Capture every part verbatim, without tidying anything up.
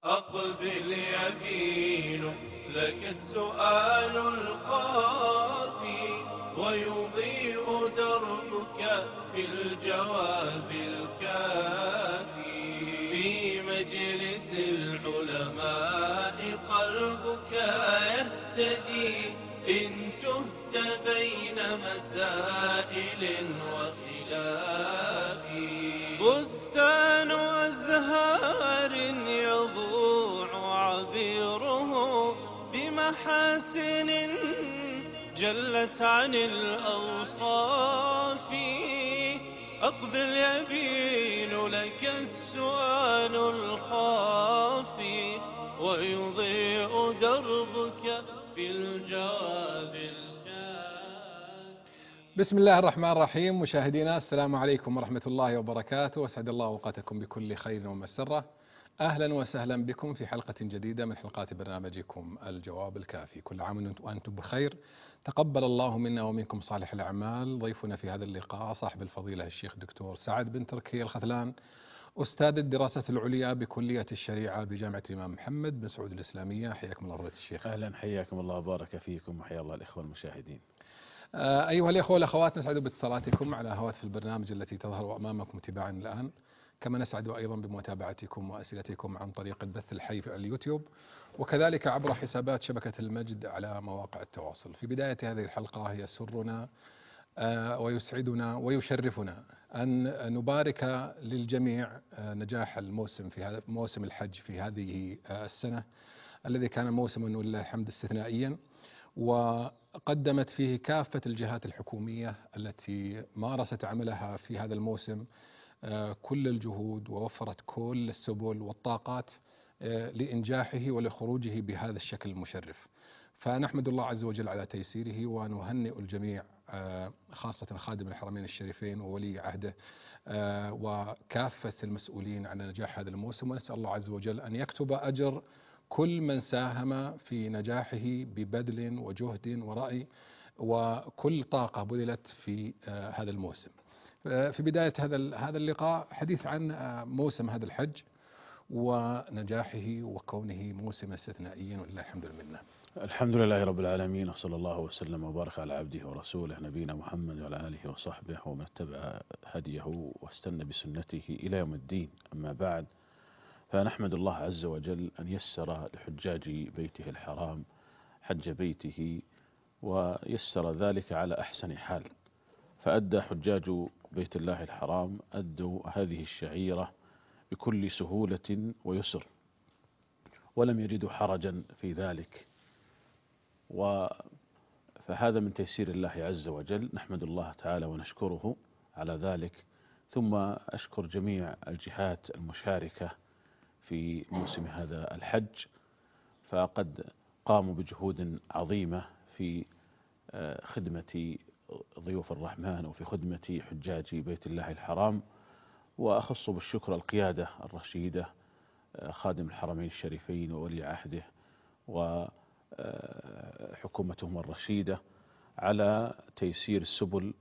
أقبل يمين لك السؤال الخافي، ويضيء دربك في الجواب الكافي. في مجلس العلماء قلبك يهتدي، إن تهت بين مسائل وخلاف. بستان أزهار يضوع عبيره بمحاسن جلت عن الأوصاف. أقبل يبين لك السؤال الخافي، ويضيء دربك في الجواب الكافي. بسم الله الرحمن الرحيم. مشاهدينا السلام عليكم ورحمة الله وبركاته، واسعد الله اوقاتكم بكل خير ومسرة. اهلا وسهلا بكم في حلقة جديدة من حلقات برنامجكم الجواب الكافي. كل عام وانتم بخير، تقبل الله منا ومنكم صالح الاعمال. ضيفنا في هذا اللقاء صاحب الفضيلة الشيخ الدكتور سعد بن تركي الختلان، أستاذ الدراسات العليا بكلية الشريعة بجامعة الإمام محمد بن سعود الإسلامية. حياكم الله فضيلة الشيخ. أهلا، حياكم الله وبارك فيكم، وحيا الله الإخوة المشاهدين. أيها الإخوة والأخوات، نسعد باتصالاتكم على هواتف البرنامج التي تظهر أمامكم تباعا الآن، كما نسعد أيضا بمتابعتكم وأسئلتكم عن طريق البث الحي في اليوتيوب، وكذلك عبر حسابات شبكة المجد على مواقع التواصل. في بداية هذه الحلقة يسرنا ويسعدنا ويشرفنا أن نبارك للجميع نجاح الموسم في هذا موسم الحج في هذه السنة، الذي كان موسما ولله الحمد استثنائيا، وقدمت فيه كافة الجهات الحكومية التي مارست عملها في هذا الموسم كل الجهود، ووفرت كل السبل والطاقات لإنجاحه ولخروجه بهذا الشكل المشرف. فنحمد الله عز وجل على تيسيره، ونهنئ الجميع خاصة خادم الحرمين الشريفين وولي عهده وكافة المسؤولين عن نجاح هذا الموسم، ونسأل الله عز وجل أن يكتب أجر كل من ساهم في نجاحه ببذل وجهد ورأي وكل طاقة بذلت في هذا الموسم. في بداية هذا هذا اللقاء حديث عن موسم هذا الحج ونجاحه وكونه موسم استثنائيا، ولله الحمد لله. الحمد لله رب العالمين، وصلى الله وسلم وبارك على عبده ورسوله نبينا محمد وعلى آله وصحبه ومن اتبع هديه واستنى بسنته إلى يوم الدين. أما بعد، فنحمد الله عز وجل أن يسر لحجاج بيته الحرام حج بيته، ويسر ذلك على أحسن حال. فأدى حجاج بيت الله الحرام أدوا هذه الشعيرة بكل سهولة ويسر، ولم يجدوا حرجا في ذلك، فهذا من تيسير الله عز وجل. نحمد الله تعالى ونشكره على ذلك، ثم أشكر جميع الجهات المشاركة في موسم هذا الحج، فقد قاموا بجهود عظيمة في خدمة ضيوف الرحمن وفي خدمة حجاج بيت الله الحرام. وأخص بالشكر القيادة الرشيدة، خادم الحرمين الشريفين وولي عهده وحكومتهم الرشيدة، على تيسير السبل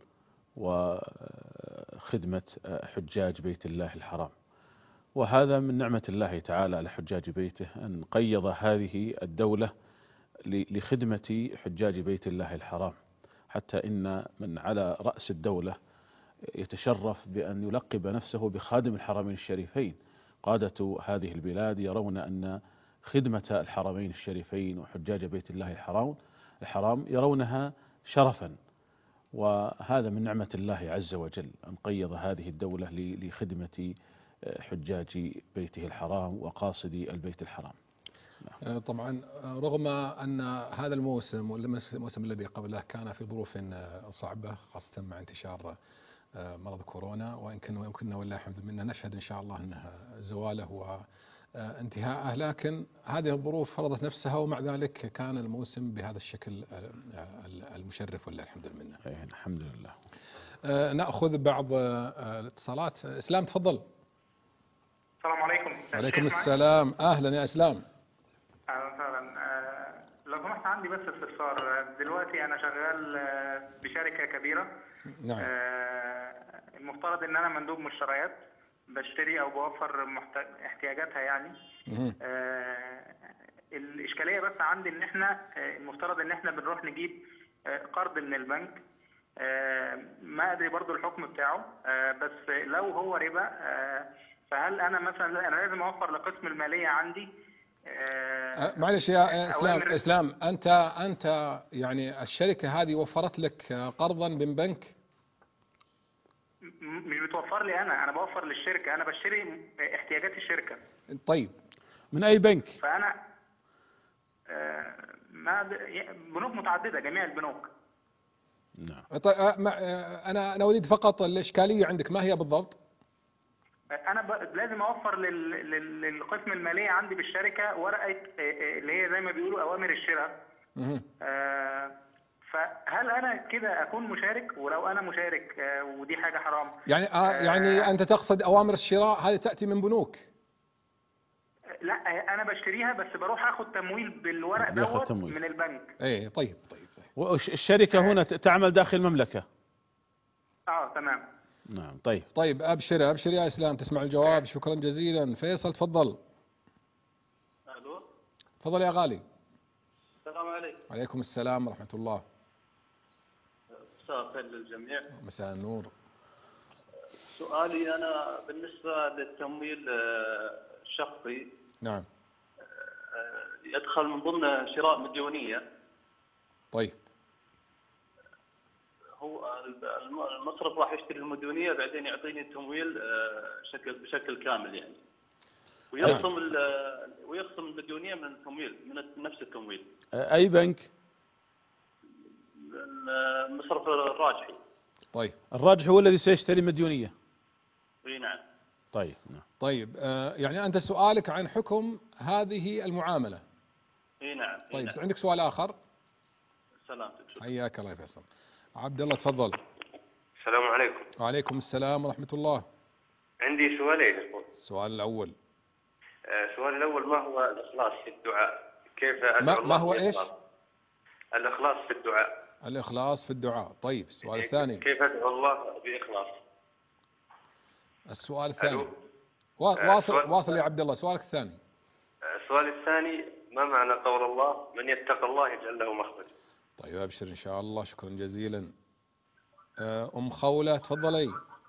وخدمة حجاج بيت الله الحرام. وهذا من نعمة الله تعالى على حجاج بيته، أن قيض هذه الدولة لخدمة حجاج بيت الله الحرام، حتى إن من على رأس الدولة يتشرف بأن يلقب نفسه بخادم الحرمين الشريفين. قادة هذه البلاد يرون أن خدمة الحرمين الشريفين وحجاج بيت الله الحرام الحرام يرونها شرفا، وهذا من نعمة الله عز وجل أن قيض هذه الدولة لخدمة حجاج بيته الحرام وقاصدي البيت الحرام. طبعا رغم أن هذا الموسم والموسم الذي قبله كان في ظروف صعبة، خاصة مع انتشار مرض كورونا، وإن كنا يمكننا والله الحمد لله نشهد إن شاء الله أنها زواله وانتهاءه، لكن هذه الظروف فرضت نفسها، ومع ذلك كان الموسم بهذا الشكل المشرف والله الحمد لله. الحمد لله. نأخذ بعض الاتصالات. إسلام تفضل. السلام عليكم. وعليكم السلام. أهلا يا إسلام. اهلا وسهلا. لو سمحت عندي بس استفسار. دلوقتي انا شغال بشركه كبيره. نعم. المفترض ان انا مندوب مشتريات، بشتري او بوفر محت... احتياجاتها يعني. مهم. آه الاشكاليه بس عندي ان احنا آه، المفترض ان احنا بنروح نجيب آه، قرض من البنك. آه، ما ادري برضو الحكم بتاعه، آه، بس لو هو ربا، آه، فهل انا مثلا انا لازم اوفر لقسم الماليه عندي آه، أه، معلش يا اسلام، اوامر؟ اسلام انت انت يعني الشركه هذه وفرت لك قرضا من بنك؟ م- مش بتوفر لي انا انا بوفر للشركه، انا بشتري احتياجات الشركه. طيب من أي بنك؟ فانا آه، ما أد- بنوك متعدده، جميع البنوك. نعم. طيب أه، ما- أه، انا انا اريد فقط الاشكاليه عندك ما هي بالضبط؟ انا ب... لازم اوفر لل... لل... للقسم الماليه عندي بالشركه ورقه آه، آه، اللي هي زي ما بيقولوا اوامر الشراء. مهم. آه، فهل انا كده اكون مشارك؟ ولو انا مشارك آه، ودي حاجه حرام؟ يعني أه، يعني آه، انت تقصد اوامر الشراء هذه تاتي من بنوك؟ لا، آه، انا بشتريها بس بروح اخد تمويل بالورق بياخذ دوت تمويل. من البنك. اي طيب طيب طيب. والشركة هنا ت- تعمل داخل المملكة. اه تمام. نعم. طيب. طيب ابشر ابشر يا اسلام، تسمع الجواب. شكرا جزيلا. فيصل تفضل. الو، تفضل يا غالي. السلام عليكم. عليكم السلام ورحمه الله. مساء الخير للجميع. مساء النور. سؤالي انا بالنسبه للتمويل آه، الشخصي، نعم. آه، يدخل من ضمن شراء مديونيه. طيب. هو الم- المصرف راح يشتري المديونيه بعدين يعطيني التمويل آه، شكل بشكل كامل يعني، ويخصم ال- ويخصم المديونيه من التمويل، من نفس التمويل. أي بنك؟ المصرف الراجحي. طيب. الراجح هو الذي سيشتري مديونية. اي نعم. طيب. نعم. طيب آه، يعني انت سؤالك عن حكم هذه المعامله. اي نعم. إي طيب نعم. عندك سؤال اخر؟ سلامتك. شكرا. حياك الله يا فيصل. عبد الله تفضل. السلام عليكم. وعليكم السلام ورحمه الله. عندي سؤالين. السؤال الاول. السؤال الأول، ما هو الإخلاص في الدعاء؟ كيف أدعو ما, الله ما هو بإخلاص؟ ايش؟ الإخلاص في الدعاء. الاخلاص في الدعاء. طيب السؤال الثاني. كيف أدعو الله بإخلاص؟ السؤال الثاني. ألو. وا- آه، واصل سؤال- واصل يا عبد الله. سؤالك الثاني. السؤال الثاني، ما معنى قول الله من يتق الله يجعل له مخرجا؟ طيب ابشر ان شاء الله. شكرا جزيلا. آه، ام خوله تفضلي.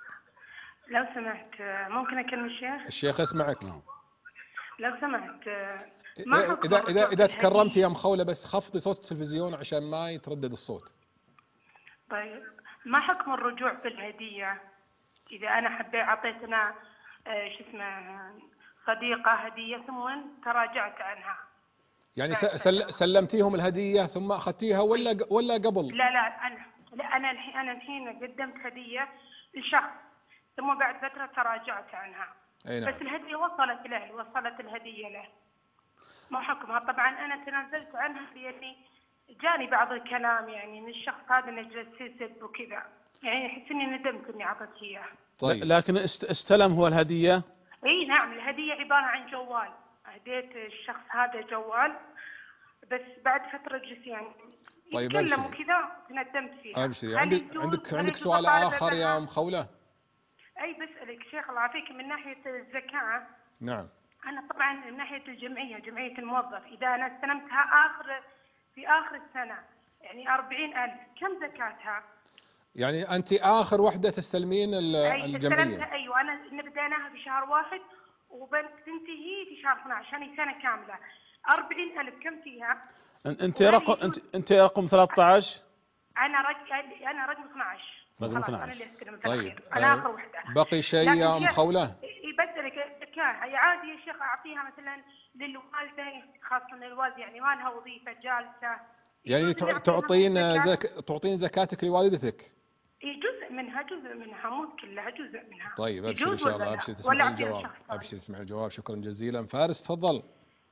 لو سمحت ممكن أكلم الشيخ؟ الشيخ يسمعك. لو سمحت ما حكم اذا اذا الرجوع اذا في تكرمتي الهدية؟ يا ام خوله بس خفضي صوت التلفزيون عشان ما يتردد الصوت. طيب، ما حكم الرجوع في الهدية إذا أنا حبيت أعطيت أنا آه، شو اسمه صديقة هدية ثم تراجعت عنها؟ يعني س- سل سلمتيهم الهديه ثم اخذتيها ولا ولا قبل؟ لا لا أنا لا أنا الحين أنا الحين قدمت هدية لشخص ثم بعد فترة تراجعت عنها. اي نعم. بس الهدية وصلت له، وصلت الهدية له. ما حكمها؟ طبعا أنا تنازلت عنها لأني جاني بعض الكلام يعني من الشخص هذا انه جلس يسب وكذا، يعني احس اني ندمت اني اعطيته اياه. طيب. لكن است- استلم هو الهدية. اي نعم، الهدية عبارة عن جوال، اهديت الشخص هذا جوال بس بعد فترة جلس يعني طيب يتكلم أبشري. وكذا تندمت فيها. ابشري. هل عندك يجوز- عندك هل عندك يجوز سؤال أطالب اخر يا عنها؟ ام خوله؟ اي بسألك شيخ الله يعافيك من ناحية الزكاة. نعم. انا طبعا من ناحية الجمعية، جمعية الموظف، اذا انا استلمتها اخر في اخر السنة يعني أربعين ألف، كم زكاتها؟ يعني انت اخر وحده تستلمين ال- أي الجمعيه. استلمتها. ايوه انا إن بديناها بشهر واحد وبتنتهي في شهر اثنا عشر، يعني سنه كامله. أربعين ألف كم فيها؟ أن- انت وهل رقم يجوز- انت انت رقم ثلاثة عشر. انا رج... انا رقم اثنا عشر. رقم خلاص، اثنا انا عشر. اللي استلمت طيب الأخير. انا آه، اخر وحده. بقي شيء لكن يا ام شيخ، خوله؟ يبدلك الزكاه هي عادي يا شيخ اعطيها مثلا للوالده، خاصه الوالده يعني ما لها وظيفه جالسه. يعني يجوز إني تع- أعطيها تعطين زكاة؟ زك... تعطين زكاتك لوالدتك؟ إيه، جزء منها، جزء منها مو كلها، جزء منها. طيب ابشر ان يجوز شاء ولا الله. لا؟ ابشر ولا تسمعين أعطيها الجواب. شخص ثاني؟ ابشر تسمعين الجواب. شكرا جزيلا. فارس تفضل.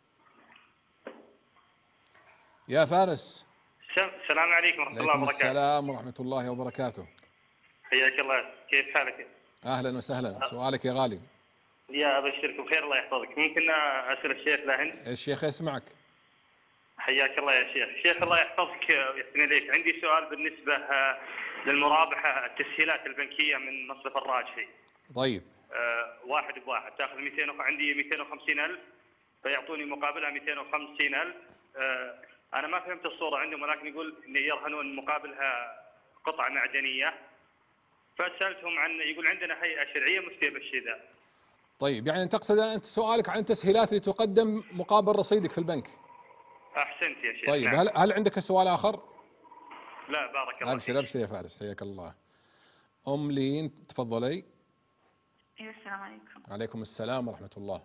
يا فارس. السلام عليكم ورحمه الله عليكم وبركاته. السلام ورحمه الله وبركاته. حياك الله، كيف حالك؟ اهلا وسهلا. سؤالك يا غالي. يا ابشرك بخير، الله يحفظك. ممكن اسال الشيخ لاهن؟ الشيخ يسمعك. حياك الله يا شيخ. شيخ الله يحفظك ويحسن اليك، عندي سؤال بالنسبه للمرابحه، التسهيلات البنكيه من مصرف الراجحي. طيب. أه واحد بواحد، تاخذ مئتين وخ- عندي مئتين وخمسين ألف فيعطوني مقابلها مئتين وخمسين ألف. آه، أنا ما فهمت الصورة عندهم، ولكن يقول إن يرهنون مقابلها قطعة معدنية. فسألتهم عن، يقول عندنا هيئة شرعية مفتية بالشيء ذا. طيب يعني تقصد أنت سؤالك عن التسهيلات اللي تقدم مقابل رصيدك في البنك؟ أحسنت يا شيخ. طيب نعم. هل هل عندك سؤال آخر؟ لا بارك الله فيك. أبشر أبشر يا فارس، حياك الله. أم لين تفضلي. ايوه السلام عليكم. عليكم السلام ورحمة الله.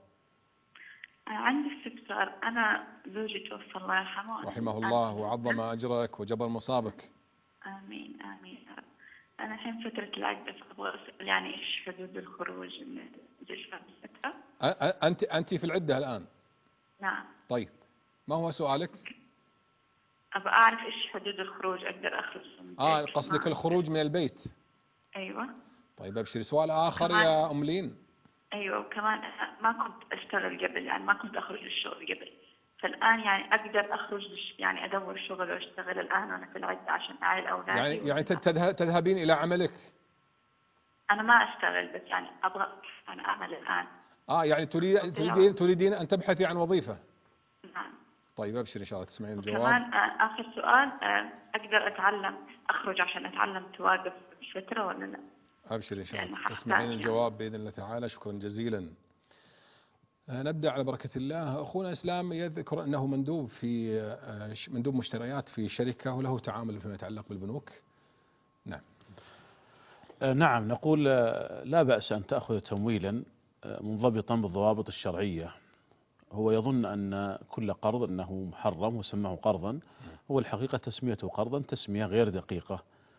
عندي استفسار. انا زوجي توفى الله يرحمه. رحمه الله وعظم أجرك وجبر مصابك. امين امين. انا الحين فترة العدة، فابغى اسال يعني ايش حدود الخروج من الجيش الفترة؟ أ- أ- أنت أنت في العدة الآن؟ نعم. طيب ما هو سؤالك؟ ابغى اعرف ايش حدود الخروج، اقدر اخرج من آه البيت؟ قصدك ما- الخروج من البيت. ايوه. طيب أبشر. سؤال آخر كمان- يا أم لين. ايوه وكمان ما كنت اشتغل قبل، يعني ما كنت اخرج للشغل قبل، فالان يعني اقدر اخرج لش- يعني ادور شغل واشتغل الان وانا في العدة عشان اعيل اولادي. يعني يعني وكذا. تذه- تذهبين إلى عملك؟ انا ما اشتغل، بس يعني ابغى انا اعمل الان. آه يعني تريد تريدين تريدين أن تبحثي عن وظيفة. نعم. طيب أبشر إن شاء الله تسمعين الجواب. كمان آه، آخر سؤال، آه، أقدر أتعلم أخرج عشان أتعلم توقف فترة ولا لا؟ أبشر إن شاء يعني الله ححتاج تسمعين يعني. الجواب بإذن الله تعالى. شكرا جزيلا. آه، نبدأ على بركة الله. أخونا إسلام يذكر أنه مندوب في آه، ش- مندوب مشتريات في شركة وله تعامل فيما يتعلق بالبنوك. نعم. آه، نعم، نقول آه، لا بأس أن تأخذ تمويلا آه، منضبطا بالضوابط الشرعية. هو يظن أن كل قرض أنه محرم وسماه قرضا، هو الحقيقة تسميته قرضا تسمية غير دقيقة.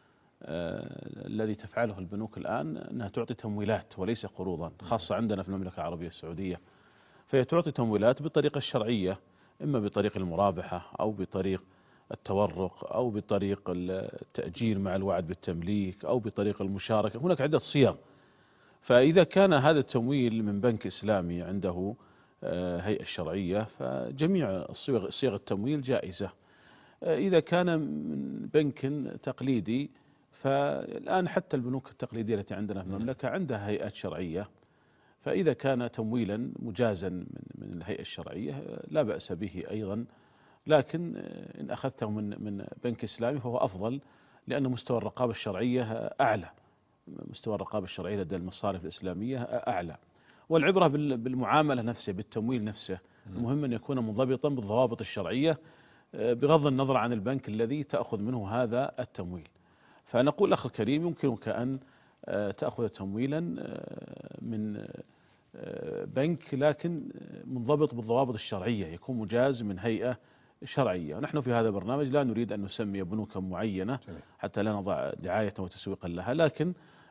آه، الذي تفعله البنوك الآن أنها تعطي تمويلات وليس قروضا، خاصة عندنا في المملكة العربية السعودية. فهي تعطي تمويلات بالطريقة الشرعية، إما بطريق المرابحة أو بطريق التورق أو بطريق التأجير مع الوعد بالتمليك أو بطريق المشاركة. هناك عدة صيغ. فإذا كان هذا التمويل من بنك إسلامي عنده آه، هيئة شرعية فجميع الصيغ صيغ التمويل جائزة. آه، إذا كان من بنك تقليدي فالآن حتى البنوك التقليدية التي عندنا في المملكة عندها هيئات شرعية، فإذا كان تمويلا مجازا من من الهيئة الشرعية آه، لا بأس به أيضا. لكن آه، إن أخذته من من بنك إسلامي فهو أفضل، لأن مستوى الرقابة الشرعية آه، أعلى. مستوى الرقابة الشرعية لدى المصارف الإسلامية آه، أعلى. والعبرة بال- بالمعاملة نفسها، بالتمويل نفسه. المهم أن يكون منضبطا بالضوابط الشرعية آه، بغض النظر عن البنك الذي تأخذ منه هذا التمويل. فنقول أخي الكريم يمكنك أن آه، تأخذ تمويلا آه، من آه، بنك، لكن منضبط بالضوابط الشرعية، يكون مجاز من هيئة شرعية. ونحن في هذا البرنامج لا نريد أن نسمي بنوكا معينة حتى لا نضع دعاية وتسويقا لها، لكن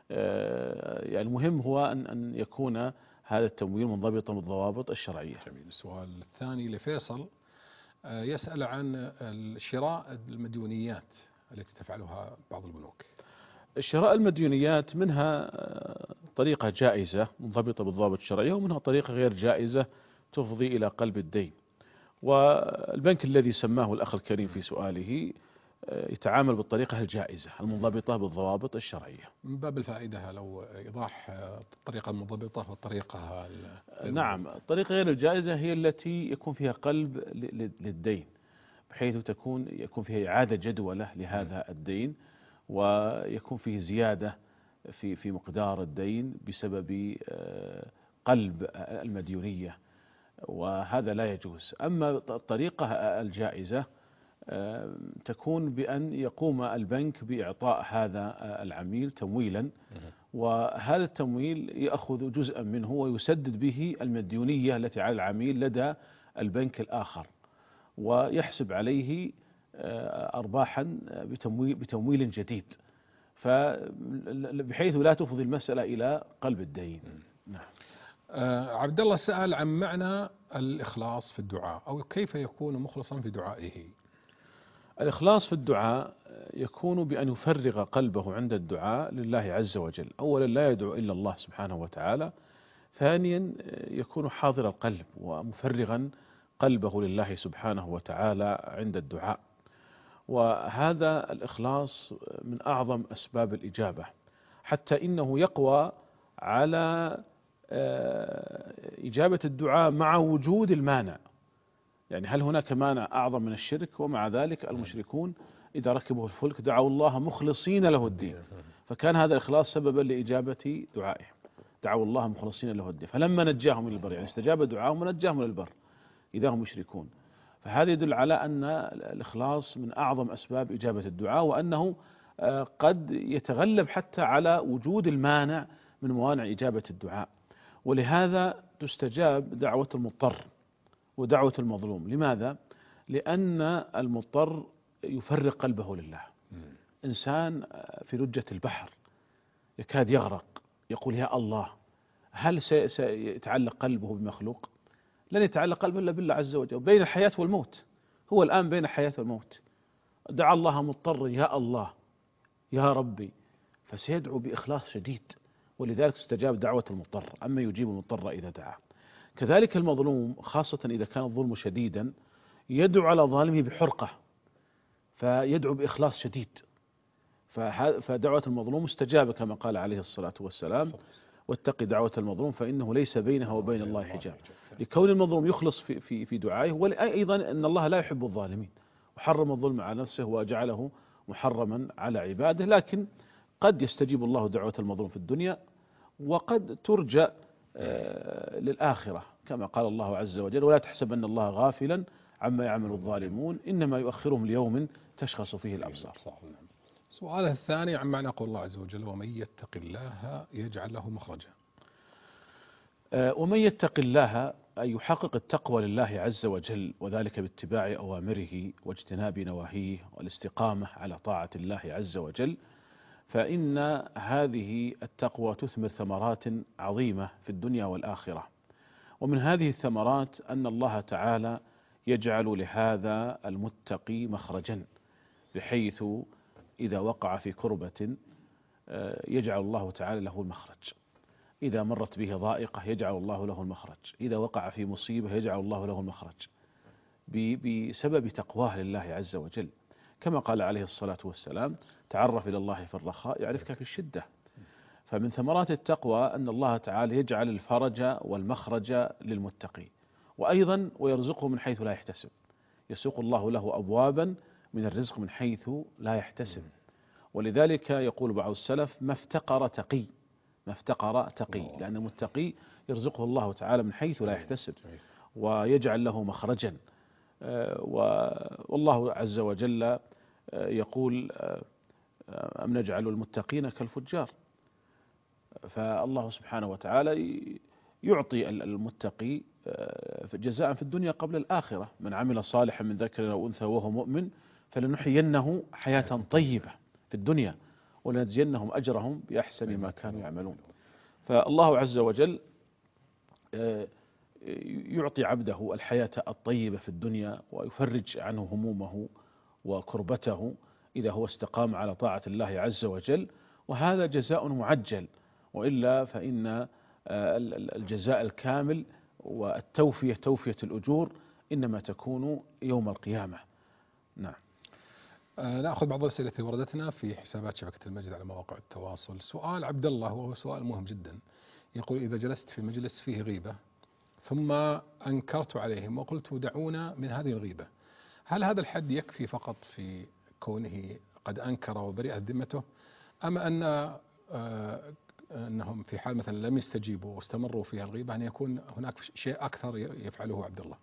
آه، يعني المهم هو أن أن يكون هذا التمويل منضبطا بالضوابط الشرعية. جميل. السؤال الثاني لفيصل آه، يسأل عن شراء المديونيات التي تفعلها بعض البنوك. شراء المديونيات منها طريقة جائزة منضبطة بالضوابط الشرعية، ومنها طريقة غير جائزة تفضي إلى قلب الدين. والبنك الذي سماه الأخ الكريم في سؤاله يتعامل بالطريقة الجائزة المنضبطة بالضوابط الشرعية. من باب الفائدة لو إيضاح الطريقة المنضبطة والطريقة نعم، الطريقة غير الجائزة هي التي يكون فيها قلب للدين، بحيث تكون يكون فيها إعادة جدولة لهذا الدين، ويكون فيه زيادة في في مقدار الدين بسبب قلب المديونية، وهذا لا يجوز. أما الطريقة الجائزة تكون بأن يقوم البنك بإعطاء هذا العميل تمويلا، وهذا التمويل يأخذ جزءا منه ويسدد به المديونية التي على العميل لدى البنك الآخر، ويحسب عليه أرباحا بتمويل, بتمويل جديد، فبحيث لا تفضي المسألة إلى قلب الدين. نعم. آه عبد الله سأل عن معنى الإخلاص في الدعاء، أو كيف يكون مخلصا في دعائه. الإخلاص في الدعاء يكون بأن يفرغ قلبه عند الدعاء لله عز وجل. أولا لا يدعو إلا الله سبحانه وتعالى، ثانيا يكون حاضر القلب ومفرغا قلبه لله سبحانه وتعالى عند الدعاء. وهذا الإخلاص من أعظم أسباب الإجابة، حتى إنه يقوى على إجابة الدعاء مع وجود المانع. يعني هل هناك مانع أعظم من الشرك؟ ومع ذلك المشركون إذا ركبوا الفلك دعوا الله مخلصين له الدين، فكان هذا الإخلاص سببا لإجابة دعائهم. دعوا الله مخلصين له الدين فلما نجاهم إلى البر، يعني استجاب دعاهم ونجاهم إلى البر إذا هم يشركون. فهذا يدل على أن الإخلاص من أعظم أسباب إجابة الدعاء، وأنه قد يتغلب حتى على وجود المانع من موانع إجابة الدعاء. ولهذا تستجاب دعوة المضطر ودعوة المظلوم. لماذا؟ لأن المضطر يفرق قلبه لله. إنسان في لجة البحر يكاد يغرق يقول يا الله، هل سيتعلق قلبه بمخلوق؟ لن يتعلق قلبه إلا بالله عز وجل. بين الحياة والموت، هو الآن بين الحياة والموت، دعا الله مضطر يا الله يا ربي، فسيدعو بإخلاص شديد، ولذلك تستجاب دعوة المضطر. أما يجيب المضطر إذا دعا. كذلك المظلوم، خاصة إذا كان الظلم شديدا، يدعو على ظالمه بحرقة، فيدعو بإخلاص شديد، فدعوة المظلوم مستجابة كما قال عليه الصلاة والسلام واتق دعوة المظلوم فإنه ليس بينها وبين الله حجاب. لكون المظلوم يخلص في في في دعائه، وأيضا أن الله لا يحب الظالمين وحرم الظلم على نفسه وجعله محرما على عباده. لكن قد يستجيب الله دعوة المظلوم في الدنيا، وقد ترجى للآخرة كما قال الله عز وجل ولا تحسبن الله غافلا عما يعمل الظالمون إنما يؤخرهم ليوم تشخص فيه الأبصار. سؤاله الثاني عن معنى قول الله عز وجل ومن يتق الله يجعل له مخرجا. ومن يتق الله أي يحقق التقوى لله عز وجل، وذلك باتباع أوامره واجتناب نواهيه والاستقامة على طاعة الله عز وجل، فإن هذه التقوى تثمر ثمرات عظيمة في الدنيا والآخرة. ومن هذه الثمرات أن الله تعالى يجعل لهذا المتقي مخرجا، بحيث إذا وقع في كربة يجعل الله تعالى له المخرج، إذا مرت به ضائقة يجعل الله له المخرج، إذا وقع في مصيبة يجعل الله له المخرج، بسبب تقواه لله عز وجل. كما قال عليه الصلاة والسلام تعرف إلى الله في الرخاء يعرفك في الشدة. فمن ثمرات التقوى أن الله تعالى يجعل الفرج والمخرج للمتقي، وأيضا ويرزقه من حيث لا يحتسب، يسوق الله له أبوابا من الرزق من حيث لا يحتسب. ولذلك يقول بعض السلف ما افتقر تقي، ما افتقر تقي، لأن المتقي يرزقه الله تعالى من حيث لا يحتسب ويجعل له مخرجا. والله عز وجل يقول أم نجعل المتقين كالفجار، فالله سبحانه وتعالى يعطي المتقي جزاء في الدنيا قبل الآخرة. من عمل صالحا من ذكر أو أنثى وهو مؤمن فلنحيينه حياة طيبة في الدنيا ولنجزينهم أجرهم بأحسن ما كانوا يعملون. فالله عز وجل يعطي عبده الحياة الطيبة في الدنيا ويفرج عنه همومه وكربته إذا هو استقام على طاعة الله عز وجل، وهذا جزاء معجل، وإلا فإن الجزاء الكامل والتوفية توفية الأجور إنما تكون يوم القيامة. نعم. آه نأخذ بعض الأسئلة التي وردتنا في حسابات شبكة المجد على مواقع التواصل. سؤال عبد الله وهو سؤال مهم جدا، يقول إذا جلست في مجلس فيه غيبة ثم أنكرت عليهم وقلت دعونا من هذه الغيبة، هل هذا الحد يكفي فقط في كونه قد أنكر وبرئت ذمته، أم أن آه أنهم في حال مثلا لم يستجيبوا واستمروا فيها الغيبة أن يكون هناك شيء أكثر يفعله عبد الله؟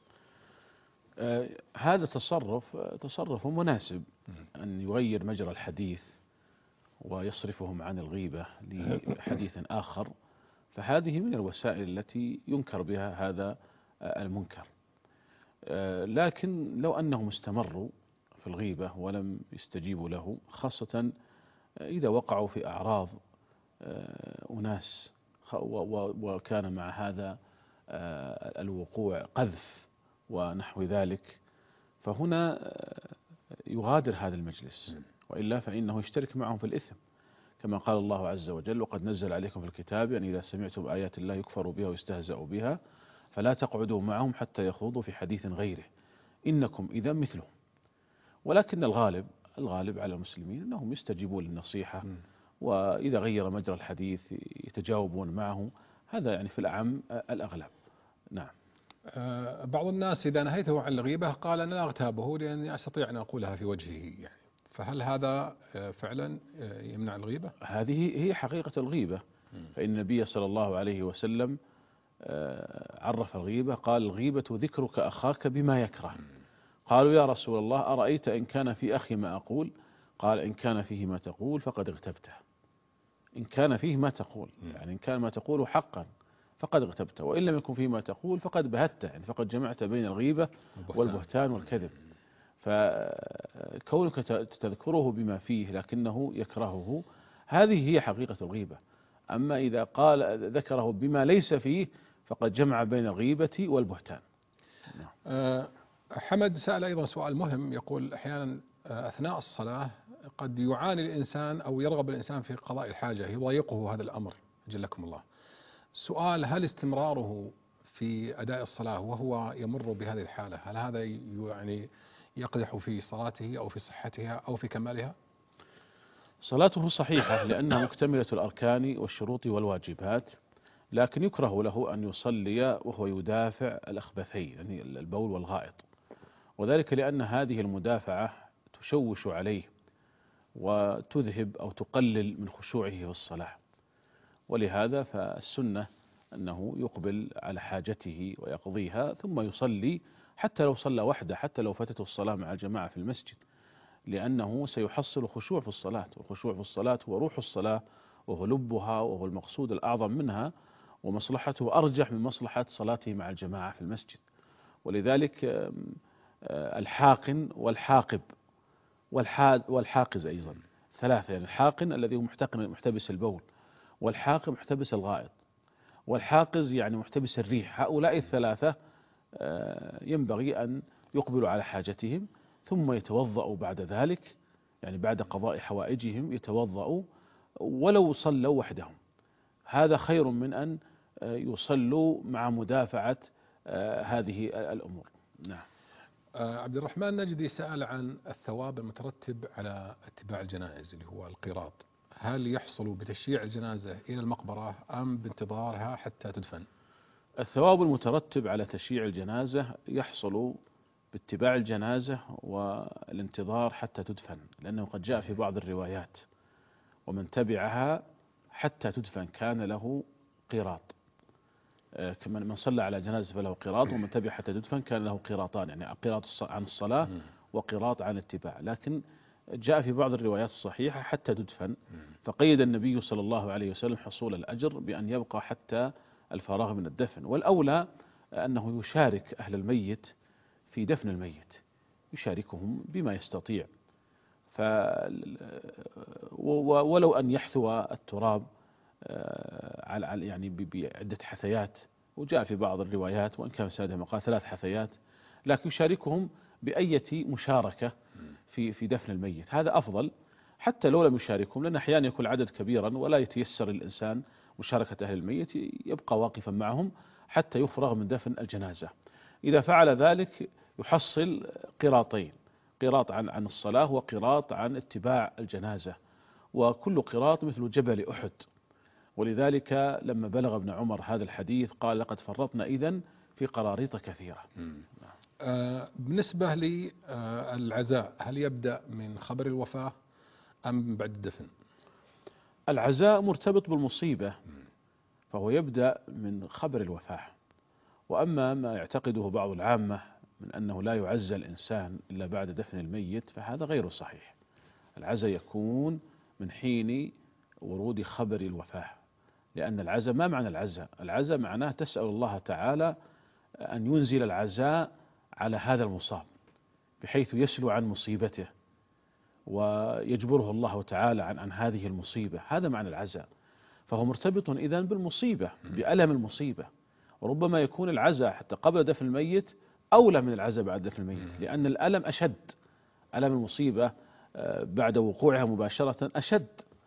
آه هذا تصرف تصرف مناسب، أن يغير مجرى الحديث ويصرفهم عن الغيبة لحديث آخر، فهذه من الوسائل التي ينكر بها هذا آه المنكر. آه لكن لو أنهم استمروا في الغيبة ولم يستجيبوا له، خاصة إذا وقعوا في أعراض أناس وكان مع هذا الوقوع قذف ونحو ذلك، فهنا يغادر هذا المجلس، وإلا فإنه يشترك معهم في الإثم، كما قال الله عز وجل وقد نزل عليكم في الكتاب أن إذا سمعتم آيات الله يكفر بها ويستهزأ بها فلا تقعدوا معهم حتى يخوضوا في حديث غيره إنكم إذا مثلهم. ولكن الغالب الغالب على المسلمين أنهم يستجيبون للنصيحة، وإذا غير مجرى الحديث يتجاوبون معه هذا يعني في الأعم الأغلب. نعم. بعض الناس إذا نهيته عن الغيبة قال أنا لا أغتابه لأني أستطيع أن أقولها في وجهه يعني، فهل هذا فعلا يمنع الغيبة؟ هذه هي حقيقة الغيبة. فإن النبي صلى الله عليه وسلم عرف الغيبة، قال الغيبة ذكرك أخاك بما يكره. قالوا يا رسول الله أرأيت إن كان في أخي ما أقول؟ قال إن كان فيه ما تقول فقد اغتبته. إن كان فيه ما تقول يعني إن كان ما تقوله حقا فقد اغتبته، وإن لم يكن فيه ما تقول فقد بهته، يعني فقد جمعت بين الغيبة والبهتان والكذب. فكونك تذكره بما فيه لكنه يكرهه، هذه هي حقيقة الغيبة. أما إذا قال ذكره بما ليس فيه فقد جمع بين الغيبة والبهتان. أه حمد سأل أيضا سؤال مهم، يقول أحيانا أثناء الصلاة قد يعاني الإنسان أو يرغب الإنسان في قضاء الحاجة، يضايقه هذا الأمر جلكم الله. سؤال: هل استمراره في أداء الصلاة وهو يمر بهذه الحالة هل هذا يعني يقدح في صلاته أو في صحتها أو في كمالها؟ صلاته صحيحة لأنها مكتملة الأركان والشروط والواجبات، لكن يكره له أن يصلي وهو يدافع الأخبثين يعني البول والغائط، وذلك لأن هذه المدافعة تشوش عليه وتذهب أو تقلل من خشوعه في الصلاة. ولهذا فالسنة أنه يقبل على حاجته ويقضيها ثم يصلي، حتى لو صلى وحده، حتى لو فاتته الصلاة مع الجماعة في المسجد، لأنه سيحصل خشوع في الصلاة، والخشوع في الصلاة هو روح الصلاة وهو لبها وهو المقصود الأعظم منها، ومصلحته أرجح من مصلحة صلاته مع الجماعة في المسجد. ولذلك الحاقن والحاقب والحاقز أيضا ثلاثة، يعني الحاقن الذي هو محتقن محتبس البول، والحاقب محتبس الغائط، والحاقز يعني محتبس الريح. هؤلاء الثلاثة ينبغي أن يقبلوا على حاجتهم ثم يتوضأوا بعد ذلك، يعني بعد قضاء حوائجهم يتوضأوا ولو صلوا وحدهم. هذا خير من أن يصلوا مع مدافعة هذه الأمور. نعم. عبد الرحمن نجدي سأل عن الثواب المترتب على اتباع الجنائز اللي هو القيراط، هل يحصل بتشييع الجنازة إلى المقبرة أم بانتظارها حتى تدفن؟ الثواب المترتب على تشييع الجنازة يحصل باتباع الجنازة والانتظار حتى تدفن، لأنه قد جاء في بعض الروايات ومن تبعها حتى تدفن كان له قيراط، كما من صلى على جنازة فله قيراط، ومن تبع حتى تدفن كان له قيراطان، يعني قيراط عن الصلاة وقيراط عن الاتباع. لكن جاء في بعض الروايات الصحيحة حتى تدفن، فقيد النبي صلى الله عليه وسلم حصول الأجر بأن يبقى حتى الفراغ من الدفن. والأولى أنه يشارك أهل الميت في دفن الميت، يشاركهم بما يستطيع، ف ولو أن يحثو التراب على يعني بعدة حثيات، وجاء في بعض الروايات وإن كان سادها مقال ثلاث حثيات، لكن يشاركهم بأية مشاركة في في دفن الميت، هذا أفضل حتى لو لم يشاركهم، لأن أحيانا يكون العدد كبيرا ولا يتيسر الإنسان مشاركة أهل الميت، يبقى واقفا معهم حتى يفرغ من دفن الجنازة. إذا فعل ذلك يحصل قيراطين، قيراط عن عن الصلاة وقيراط عن اتباع الجنازة، وكل قيراط مثل جبل أحد. ولذلك لما بلغ ابن عمر هذا الحديث قال لقد فرطنا إذن في قراريط كثيرة. آه بالنسبة للعزاء هل يبدأ من خبر الوفاة أم بعد الدفن؟ العزاء مرتبط بالمصيبة فهو يبدأ من خبر الوفاة، وأما ما يعتقده بعض العامة من أنه لا يعزى الإنسان إلا بعد دفن الميت فهذا غير صحيح. العزاء يكون من حين ورود خبر الوفاة، لأن العزاء ما معنى العزاء؟ العزاء معناه تسأل الله تعالى أن ينزل العزاء على هذا المصاب بحيث يسلو عن مصيبته ويجبره الله تعالى عن عن هذه المصيبة، هذا معنى العزاء. فهو مرتبط إذن بالمصيبة، بألم المصيبة. وربما يكون العزاء حتى قبل دفن الميت أولى من العزاء بعد دفن الميت، لأن الألم أشد، ألم المصيبة بعد وقوعها مباشرة أشد،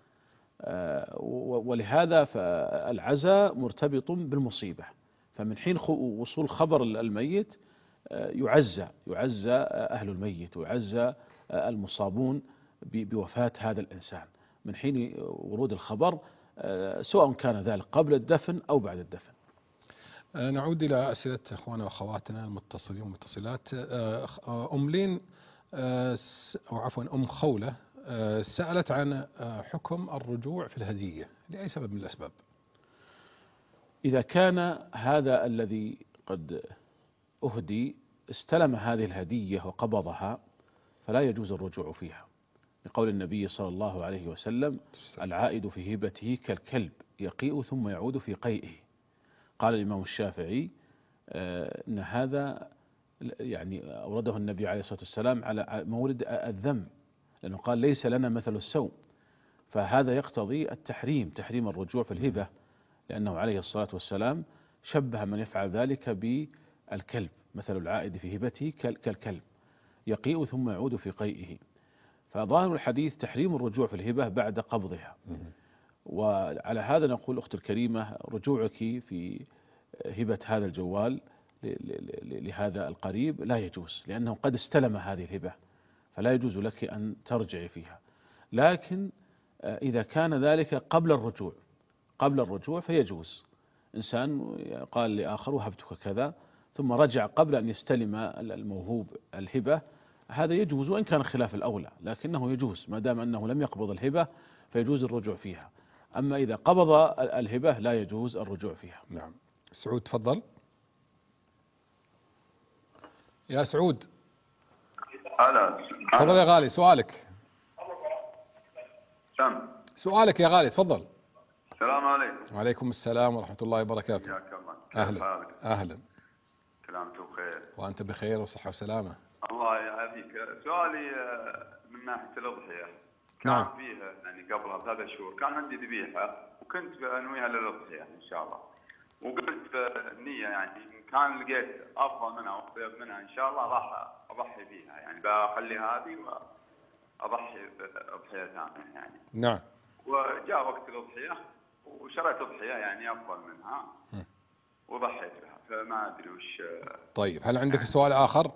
ولهذا فالعزاء مرتبط بالمصيبة. فمن حين وصول خبر الميت يعزى يعزى أهل الميت ويعزى المصابون بوفاة هذا الإنسان. من حين ورود الخبر سواء كان ذلك قبل الدفن أو بعد الدفن. نعود إلى أسئلة أخواننا وأخواتنا المتصلين والمتصلات. أم لين أو عفوا أم خولة سألت عن حكم الرجوع في الهدية لأي سبب من الأسباب. إذا كان هذا الذي قد أهدي استلم هذه الهدية وقبضها فلا يجوز الرجوع فيها، لقول النبي صلى الله عليه وسلم: العائد في هبته كالكلب يقيء ثم يعود في قيئه. قال الإمام الشافعي إن هذا يعني أورده النبي عليه الصلاة والسلام على مورد الذم، لأنه قال: ليس لنا مثل السوء، فهذا يقتضي التحريم، تحريم الرجوع في الهبة، لأنه عليه الصلاة والسلام شبه من يفعل ذلك بالكلب، مثل العائد في هبته كالكلب يقيء ثم يعود في قيئه. فظاهر الحديث تحريم الرجوع في الهبة بعد قبضها. وعلى هذا نقول أختي الكريمة: رجوعك في هبة هذا الجوال لهذا القريب لا يجوز، لأنه قد استلم هذه الهبة، فلا يجوز لك أن ترجعي فيها. لكن إذا كان ذلك قبل الرجوع قبل الرجوع فيجوز. إنسان قال لآخر: وهبتك كذا، ثم رجع قبل أن يستلم الموهوب الهبة، هذا يجوز وإن كان خلاف الأولى، لكنه يجوز ما دام أنه لم يقبض الهبة فيجوز الرجوع فيها. أما إذا قبض الهبة لا يجوز الرجوع فيها. نعم. سعود تفضل. يا سعود. هلا. تفضل يا غالي، سؤالك. سم. سؤالك يا غالي، تفضل. السلام عليكم. وعليكم السلام ورحمة الله وبركاته. حياك الله. أهلا. أهلا. سلامته بخير. وأنت بخير وصحة وسلامة. الله يعافيك. سؤالي من ناحية الأضحية. كان نعم. فيها يعني قبلها بثلاث شهور كان عندي ذبيحة وكنت أنويها للأضحية إن شاء الله، وقلت بالنية يعني إن كان لقيت أفضل منها وأطيب منها إن شاء الله راح أضحي فيها، يعني بخلي هذه وأضحي بأضحية ثانية يعني. نعم. وجاء وقت الأضحية وشريت أضحية يعني أفضل منها وضحيت بها، فما أدري وش. طيب هل عندك سؤال آخر؟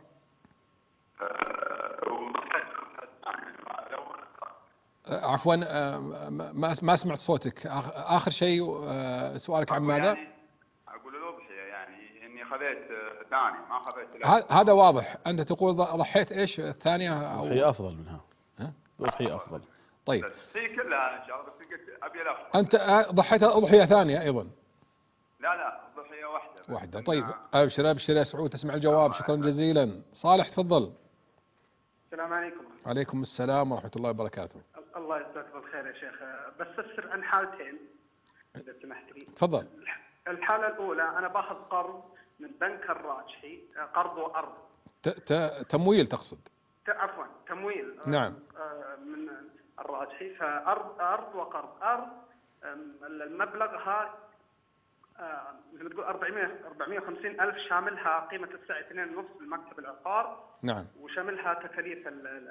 عفوا ما ما سمعت صوتك. آخر شيء سؤالك عن ماذا؟ يعني أقول الأضحية يعني إني خذيت ثاني ما خذيت. هذا واضح. أنت تقول ضحيت إيش الثانية؟ أضحية أفضل منها. ها؟ أضحية أفضل. طيب. هي كلها إن شاء الله، بس قلت أبي الأفضل. أنت ضحيت أضحية ثانية أيضا؟ لا لا ضحية واحدة. واحدة. طيب أبشر أبشر يا سعود، تسمع الجواب. شكرا جزيلا. صالح تفضل. السلام عليكم. وعليكم السلام ورحمة الله وبركاته. الله يجزاك بالخير يا شيخ. بس أفسر عن حالتين إذا سمحت لي. تفضل. الحالة الأولى أنا باخذ قرض من بنك الراجحي، قرض وأرض. تمويل تقصد؟ عفوا تمويل. نعم. من الراجحي، فأرض أرض وقرض. أرض المبلغها مثل ما تقول أربعمائة وخمسين ألف، شاملها قيمة السعي اثنين ونص لمكتب العقار. نعم. وشاملها تكاليف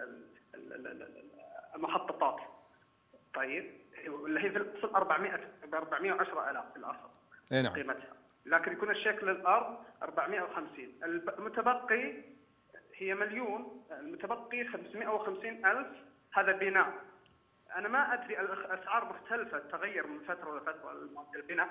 المخططات. طيب اللي هي في الأصل أربعمائة أربعمائة وعشرة آلاف في الأصل. اي نعم. قيمتها، لكن يكون الشيك للأرض أربعمائة وخمسين. المتبقي هي مليون، المتبقي خمسمائة وخمسين ألف، هذا بناء. أنا ما أدري الأسعار مختلفة، تغير من فترة لفترة البناء،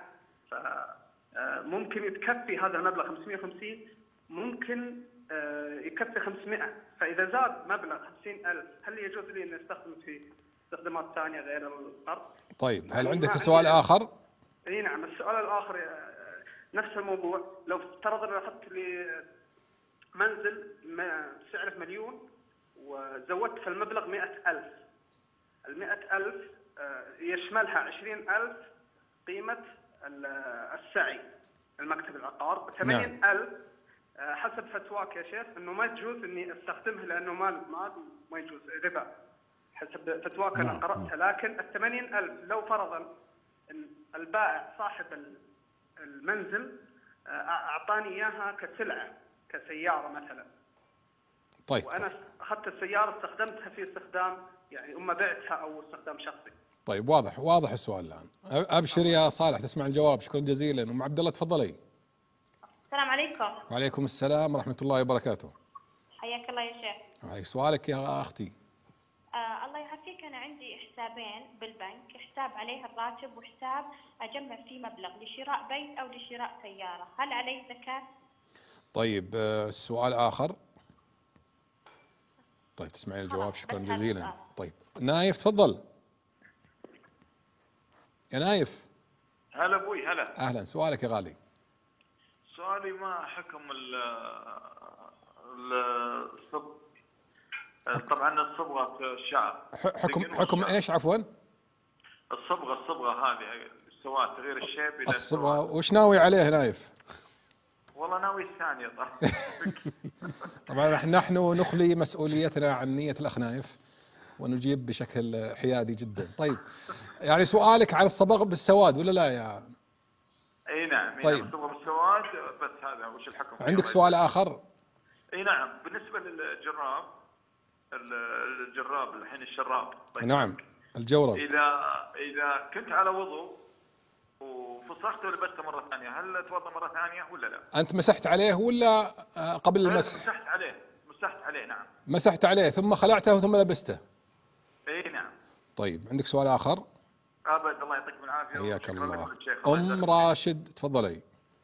فممكن يتكفي هذا المبلغ خمسمائة وخمسين، ممكن يكفي خمسمائة، فإذا زاد مبلغ خمسين ألف هل يجوز لي أن أستخدم في استخدامات ثانية غير القرض؟ طيب هل عندك سؤال آخر؟ اي نعم. السؤال الآخر نفس الموضوع. لو افترض أن أخذت لي منزل سعره مليون وزودت في المبلغ مئة ألف، المئة ألف يشملها عشرين ألف قيمة السعي المكتب العقار، ثمانين ألف حسب فتواك يا شيخ أنه ما يجوز أني أستخدمها لأنه مال مال ما يجوز ربا حسب فتواك أنا قرأتها. لكن الثمانين ألف لو فرضا أن البائع صاحب المنزل أعطاني إياها كسلعة كسيارة مثلا. طيب. وأنا أخذت السيارة استخدمتها في استخدام يعني أما بعتها أو استخدام شخصي. طيب واضح واضح السؤال الآن. أبشر يا صالح، تسمع الجواب. شكرا جزيلا. أم عبد الله تفضلي. السلام عليكم. وعليكم السلام ورحمة الله وبركاته. حياك الله يا شيخ. سؤالك يا أختي. آه الله يعافيك، أنا عندي حسابين بالبنك، حساب عليه الراتب وحساب أجمع فيه مبلغ لشراء بيت أو لشراء سيارة، هل عليه زكاة؟ طيب آه، السؤال آخر. طيب تسمعين الجواب، شكرا جزيلا. طيب نايف تفضل. يا نايف. هلا ابوي هلا. اهلا، سؤالك يا غالي. سؤالي ما حكم ال ال- الصب طبعا الصبغه في الشعر. حكم حكم ايش عفوا؟ الصبغه الصبغه هذه السواد، تغيير الشيب الى الصبغه، السواد. وش ناوي عليه نايف؟ والله ناوي الثانيه طبعا. طبعا نحن نخلي مسؤوليتنا عن نية الأخ نايف ونجيب بشكل حيادي جدا. طيب يعني سؤالك عن الصبغ بالسواد ولا لا يا؟ اي نعم. طيب الصبغه بالسواد بس، هذا وش الحكم؟ عندك سؤال آخر؟ اي نعم. بالنسبه للجراب، الجراب الحين الشراب. طيب نعم الجورب. اذا اذا كنت على وضوء وفسخته ولبسته مره ثانيه، هل اتوضا مره ثانيه ولا لا؟ أنت مسحت عليه ولا قبل المسح؟ مسحت عليه مسحت عليه نعم. مسحت عليه ثم خلعته ثم لبسته. اي نعم. طيب عندك سؤال آخر؟ ابد، الله يعطيكم العافيه. حياك الله. الله ام راشد تفضلي.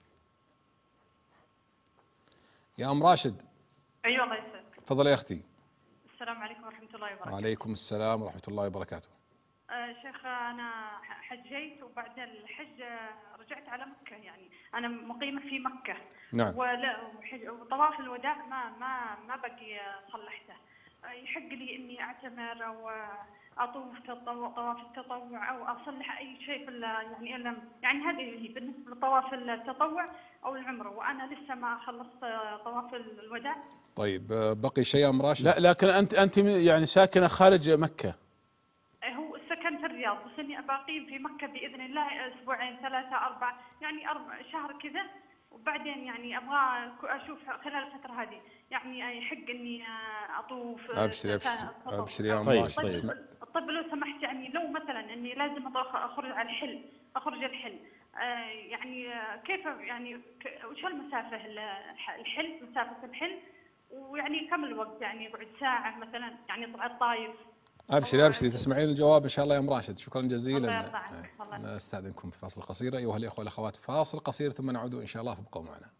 يا ام راشد. ايوه الله يسعدك. تفضلي يا اختي. السلام عليكم ورحمه الله وبركاته. وعليكم السلام ورحمه الله وبركاته. آه شيخ، انا حجيت وبعد الحج رجعت على مكه، يعني انا مقيمه في مكه. نعم. ولا وطواف الوداع ما ما ما بقي صلحته. يحق لي اني اعتمر او اطوف طواف التطوع او اصلح اي شيء في يعني الا يعني هذه بالنسبه لطواف التطوع او العمره، وانا لسه ما خلصت طواف الوداع. طيب بقي شيء يا ام راشد؟ لا لكن انت انت يعني ساكنه خارج مكه. هو السكن في الرياض، بس اني ابقيم في مكه باذن الله اسبوعين ثلاثه اربعه يعني اربع شهر كذا، وبعدين يعني ابغى اشوف خلال الفتره هذه يعني يحق اني اطوف. ابشري ابشري ابشري يا ام طيب راشد. طيب. طيب لو سمحت، يعني لو مثلا اني لازم اخرج على الحل، اخرج الحل آه يعني كيف يعني وش المسافه الحل، مسافه الحل، ويعني كم الوقت؟ يعني يقعد ساعه مثلا، يعني طلع الطايف. ابشري ابشري تسمعين الجواب ان شاء الله يا ام راشد. شكرا جزيلا. الله يرضى عنك. الله نستأذنكم في فاصل قصير ايها الاخوه والاخوات، فاصل قصير ثم نعود ان شاء الله، فابقوا معنا.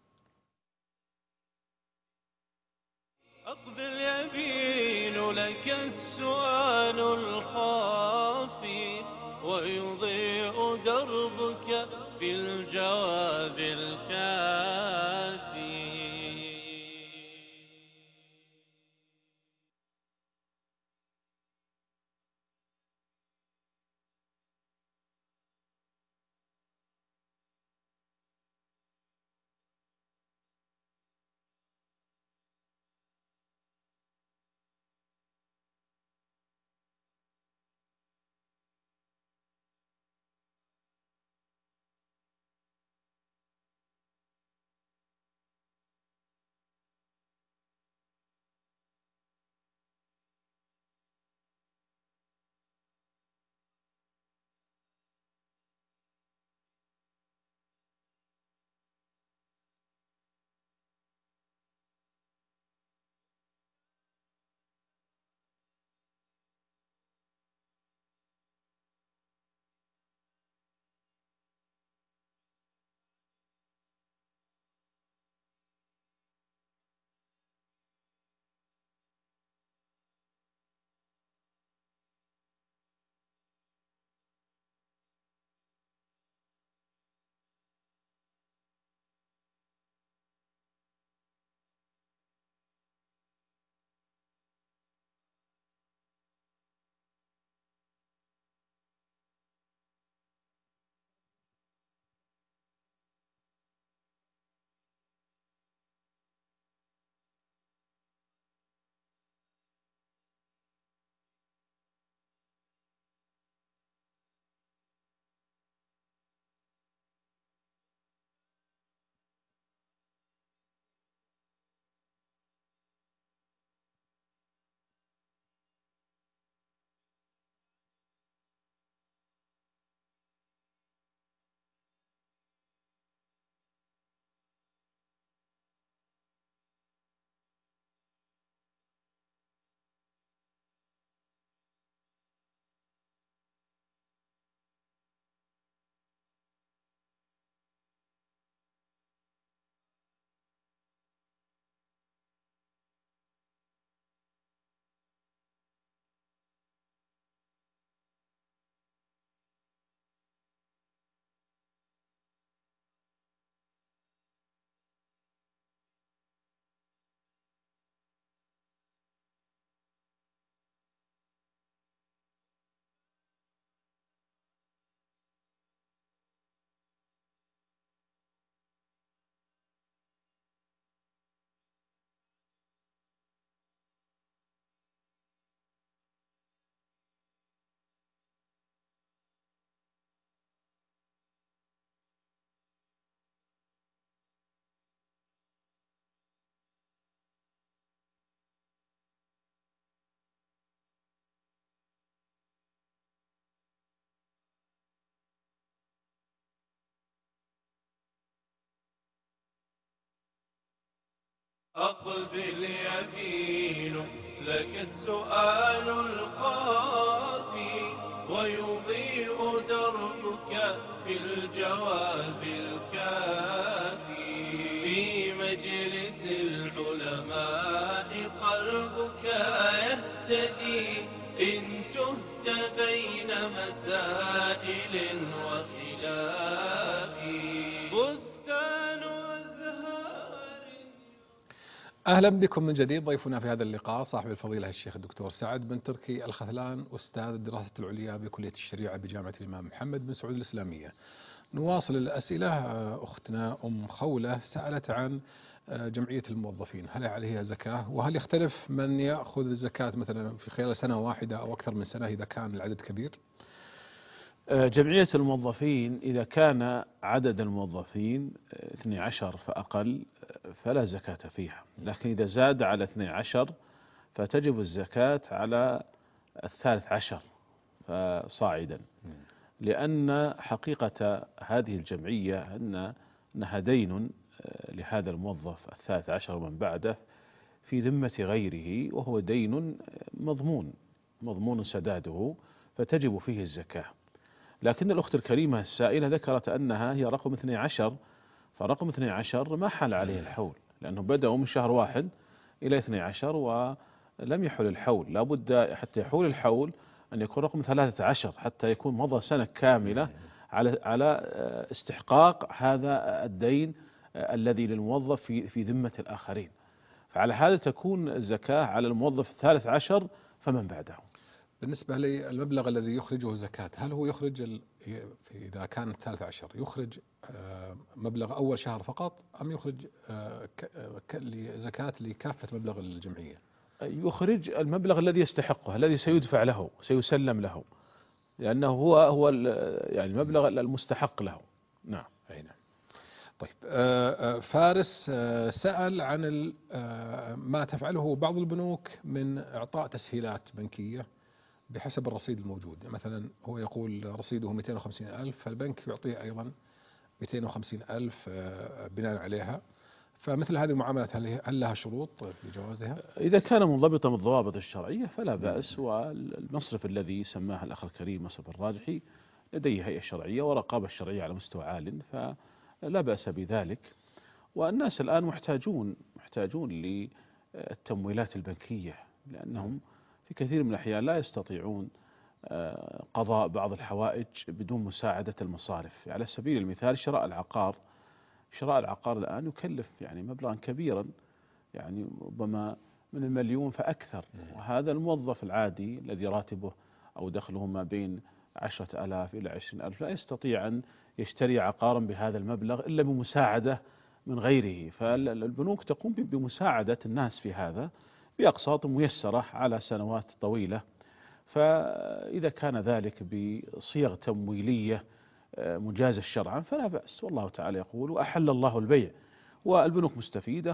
أقبل يبين لك السؤال الخافي ويضيء دربك في الجواب الكافي. أقبل يمين لك السؤال القافي ويضيء دربك في الجواب الكافي في مجلس العلماء قلبك يهتدي إن تهت بين مسائل وخلاف بستان أزهار. أهلا بكم من جديد. ضيفنا في هذا اللقاء صاحب الفضيلة الشيخ الدكتور سعد بن تركي الخذلان، أستاذ الدراسة العليا بكلية الشريعة بجامعة الإمام محمد بن سعود الإسلامية. نواصل الأسئلة. أختنا أم خولة سألت عن جمعية الموظفين، هل عليها زكاة؟ وهل يختلف من يأخذ الزكاة مثلا في خلال سنة واحدة أو أكثر من سنة إذا كان العدد كبير؟ جمعية الموظفين إذا كان عدد الموظفين اثني عشر فأقل فلا زكاة فيها، لكن إذا زاد على اثني عشر فتجب الزكاة على الثالث عشر فصاعدا، لأن حقيقة هذه الجمعية أن أنها دين لهذا الموظف الثالث عشر ومن بعده في ذمة غيره، وهو دين مضمون مضمون سداده فتجب فيه الزكاة. لكن الأخت الكريمة السائلة ذكرت أنها هي رقم اثني عشر، فرقم اثني عشر ما حل عليه الحول، لأنه بدأوا من شهر واحد إلى اثني عشر ولم يحل الحول. لا بد حتى يحول الحول أن يكون رقم ثلاثة عشر حتى يكون مضى سنة كاملة على على استحقاق هذا الدين الذي للموظف في في ذمة الآخرين. فعلى هذا تكون الزكاة على الموظف الثالث عشر فمن بعده. بالنسبة للمبلغ الذي يخرجه زكاة، هل هو يخرج ال... إذا كان الثالث عشر يخرج مبلغ أول شهر فقط أم يخرج زكاة لكافة مبلغ الجمعية؟ يخرج المبلغ الذي يستحقه، الذي سيدفع له سيسلم له، لأنه هو هو يعني المبلغ المستحق له. نعم. أي نعم. طيب، فارس سأل عن ما تفعله بعض البنوك من إعطاء تسهيلات بنكية بحسب الرصيد الموجود. مثلا هو يقول رصيده مئتين وخمسين ألف، فالبنك يعطيه أيضا مئتين وخمسين ألف بناء عليها. فمثل هذه المعاملات هل لها شروط في جوازها؟ إذا كان منضبطا بالضوابط الشرعية فلا بأس، والمصرف الذي سماه الأخ الكريم مصرف الراجحي لديه هيئة شرعية ورقابة شرعية على مستوى عال، فلا بأس بذلك. والناس الآن محتاجون محتاجون للتمويلات البنكية، لأنهم في كثير من الأحيان لا يستطيعون قضاء بعض الحوائج بدون مساعدة المصارف. على سبيل المثال شراء العقار، شراء العقار الآن يكلف يعني مبلغا كبيرا، يعني ربما من المليون فأكثر، وهذا الموظف العادي الذي راتبه أو دخله ما بين عشرة آلاف إلى عشرين ألف لا يستطيع أن يشتري عقارا بهذا المبلغ إلا بمساعدة من غيره. فالبنوك تقوم بمساعدة الناس في هذا بأقساط ميسرة على سنوات طويلة. فإذا كان ذلك بصيغ تمويلية مجازة شرعا فلا بأس، والله تعالى يقول وأحل الله البيع، والبنوك مستفيدة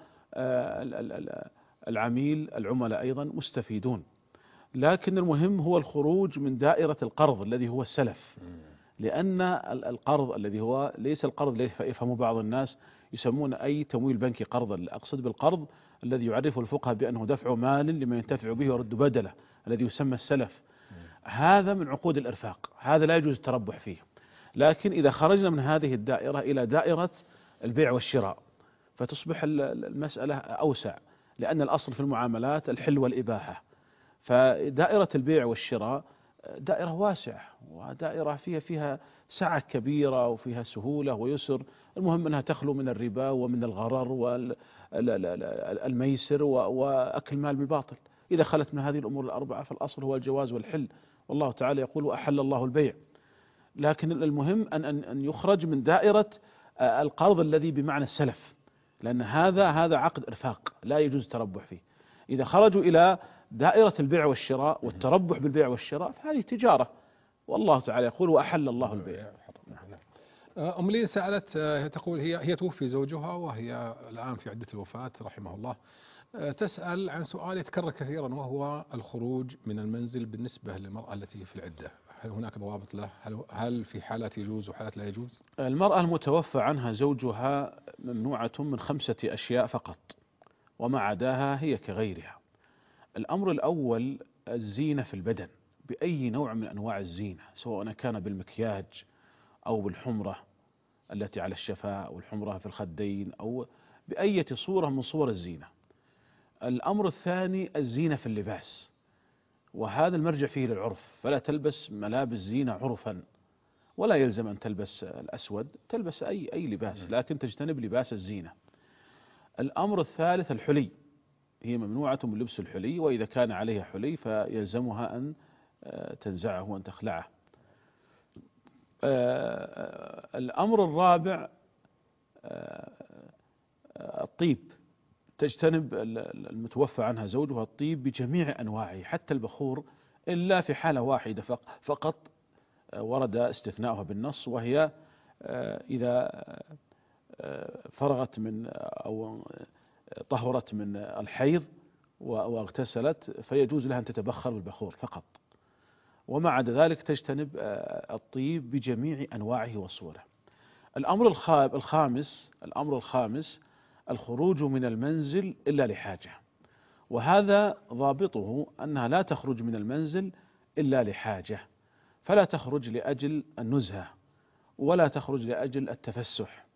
والعميل العملاء أيضا مستفيدون. لكن المهم هو الخروج من دائرة القرض الذي هو السلف، لأن القرض الذي هو ليس القرض الذي يفهم بعض الناس يسمون أي تمويل بنكي قرضا. أقصد بالقرض الذي يعرفه الفقهاء بأنه دفع مال لمن ينتفع به ويرد بدله، الذي يسمى السلف. هذا من عقود الإرفاق، هذا لا يجوز التربح فيه. لكن إذا خرجنا من هذه الدائرة إلى دائرة البيع والشراء فتصبح المسألة أوسع، لأن الأصل في المعاملات الحل والإباحة. فدائرة البيع والشراء دائرة واسعة، ودائرة فيها فيها سعة كبيرة وفيها سهولة ويسر. المهم أنها تخلو من الربا ومن الغرر والميسر وأكل مال بالباطل. إذا خلت من هذه الأمور الأربعة فالأصل هو الجواز والحل، والله تعالى يقول وأحل الله البيع. لكن المهم أن أن يخرج من دائرة القرض الذي بمعنى السلف، لأن هذا هذا عقد إرفاق لا يجوز التربح فيه. إذا خرجوا إلى دائرة البيع والشراء والتربح بالبيع والشراء فهذه تجارة، والله تعالى يقول وأحل الله البيع. أم لين سألت تقول هي هي توفي زوجها وهي الآن في عدة الوفاة رحمه الله، تسأل عن سؤال يتكرر كثيرا وهو الخروج من المنزل بالنسبة للمرأة التي في العدة، هل هناك ضوابط له؟ هل هل في حالات يجوز وحالات لا يجوز؟ المرأة المتوفى عنها زوجها ممنوعة من خمسة أشياء فقط. وما عداها هي كغيرها. الأمر الأول الزينة في البدن بأي نوع من أنواع الزينة، سواء كان بالمكياج أو بالحمرة التي على الشفاه أو الحمرة في الخدين أو بأية صورة من صور الزينة. الأمر الثاني الزينة في اللباس، وهذا المرجع فيه للعرف، فلا تلبس ملابس زينة عرفا، ولا يلزم أن تلبس الأسود، تلبس أي أي لباس، لكن تجتنب لباس الزينة. الأمر الثالث الحلي، هي ممنوعة من لبس الحلي، وإذا كان عليها حلي فيلزمها أن تنزعه وأن تخلعه. الأمر الرابع الطيب، تجتنب المتوفى عنها زوجها الطيب بجميع أنواعه حتى البخور، إلا في حالة واحدة فقط ورد استثناؤها بالنص، وهي إذا فرغت من أو طهرت من الحيض واغتسلت فيجوز لها أن تتبخر بالبخور فقط، وما عدا ذلك تجتنب الطيب بجميع أنواعه وصوره. الأمر الخامس الأمر الخامس الخروج من المنزل إلا لحاجة، وهذا ضابطه أنها لا تخرج من المنزل إلا لحاجة، فلا تخرج لأجل النزهة ولا تخرج لأجل التفسح،